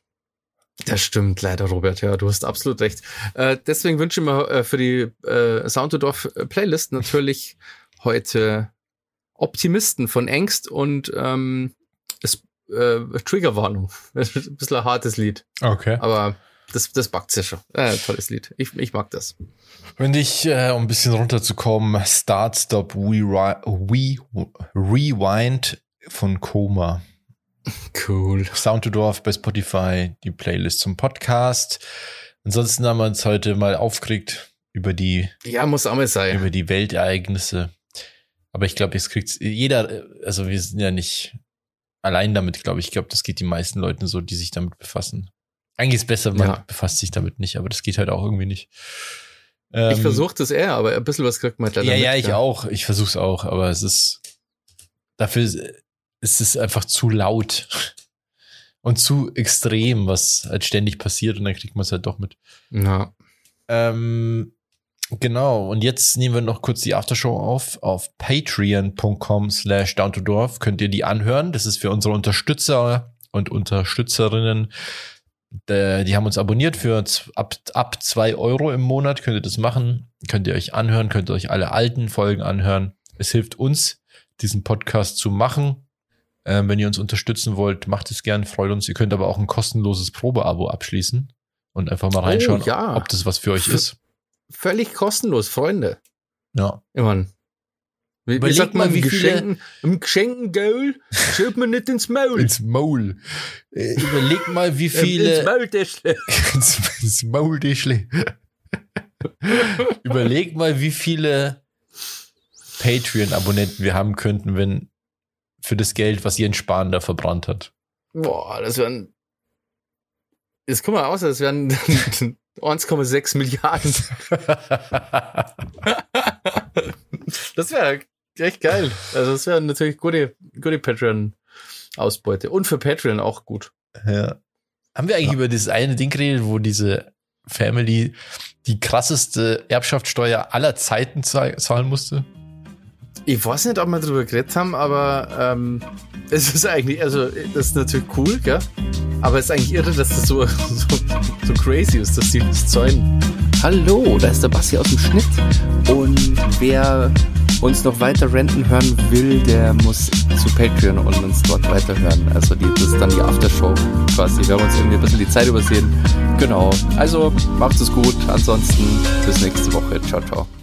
Das stimmt leider, Robert. Ja, du hast absolut recht. Äh, deswegen wünsche ich mir äh, für die äh, Soundodorf Playlist natürlich heute Optimisten von Angst und ähm, es, äh, Triggerwarnung. Das ist ein bisschen ein hartes Lied, Okay. aber das, das packt's ja schon. Äh, tolles Lied. Ich, ich mag das. Wenn ich, äh, um ein bisschen runterzukommen, Start, Stop, We, We Rewind von Koma. Cool. Sound2Dorf bei Spotify, die Playlist zum Podcast. Ansonsten haben wir uns heute mal aufgeregt über die, Ja, muss auch mal sein. über die Weltereignisse. Aber ich glaube, jetzt kriegt's jeder, also wir sind ja nicht allein damit, glaube ich. Ich glaube, das geht die meisten Leuten so, die sich damit befassen. Eigentlich ist es besser, man Ja. befasst sich damit nicht, aber das geht halt auch irgendwie nicht. Ich Ähm, versuche das eher, aber ein bisschen was kriegt man leider Ja, mit, ja, ich auch. Ich versuche es auch, aber es ist dafür ist es einfach zu laut und zu extrem, was halt ständig passiert und dann kriegt man es halt doch mit. Ja. Ähm, Genau, und jetzt nehmen wir noch kurz die Aftershow auf. Auf patreon.com slash down to dorf könnt ihr die anhören. Das ist für unsere Unterstützer und Unterstützerinnen. Die haben uns abonniert für ab, ab zwei Euro im Monat. Könnt ihr das machen. Könnt ihr euch anhören, könnt ihr euch alle alten Folgen anhören. Es hilft uns, diesen Podcast zu machen. Ähm, wenn ihr uns unterstützen wollt, macht es gern, freut uns. Ihr könnt aber auch ein kostenloses Probeabo abschließen und einfach mal reinschauen, oh, ja. ob das was für euch F- ist. Völlig kostenlos, Freunde. Ja. Ich mein, wie, wie Überleg sagt man, mal, wie Geschenken, im Geschenkengaul schaut man nicht ins Maul. Ins Maul. Äh, überleg mal, wie viele... ins Maultäschle. ins, ins Maultäschle. Überleg mal, wie viele Patreon-Abonnenten wir haben könnten, wenn für das Geld, was Jens Spahn da verbrannt hat. Boah, das wären... Jetzt guck mal aus, das wären eins Komma sechs Milliarden. Das wäre echt geil. Also das wäre natürlich gute, gute Patreon-Ausbeute. Und für Patreon auch gut. Ja. Haben wir eigentlich ja. über dieses eine Ding geredet, wo diese Family die krasseste Erbschaftssteuer aller Zeiten zahlen musste? Ich weiß nicht, ob wir darüber geredet haben, aber ähm, es ist eigentlich, also das ist natürlich cool, gell? Aber es ist eigentlich irre, dass das so, so, so crazy ist, dass die das zahlen. Hallo, da ist der Basti aus dem Schnitt. Und wer uns noch weiter renten hören will, der muss zu Patreon und uns dort weiterhören. Also die, das ist dann die Aftershow quasi. Wir haben uns irgendwie ein bisschen die Zeit übersehen. Genau. Also macht es gut. Ansonsten bis nächste Woche. Ciao, ciao.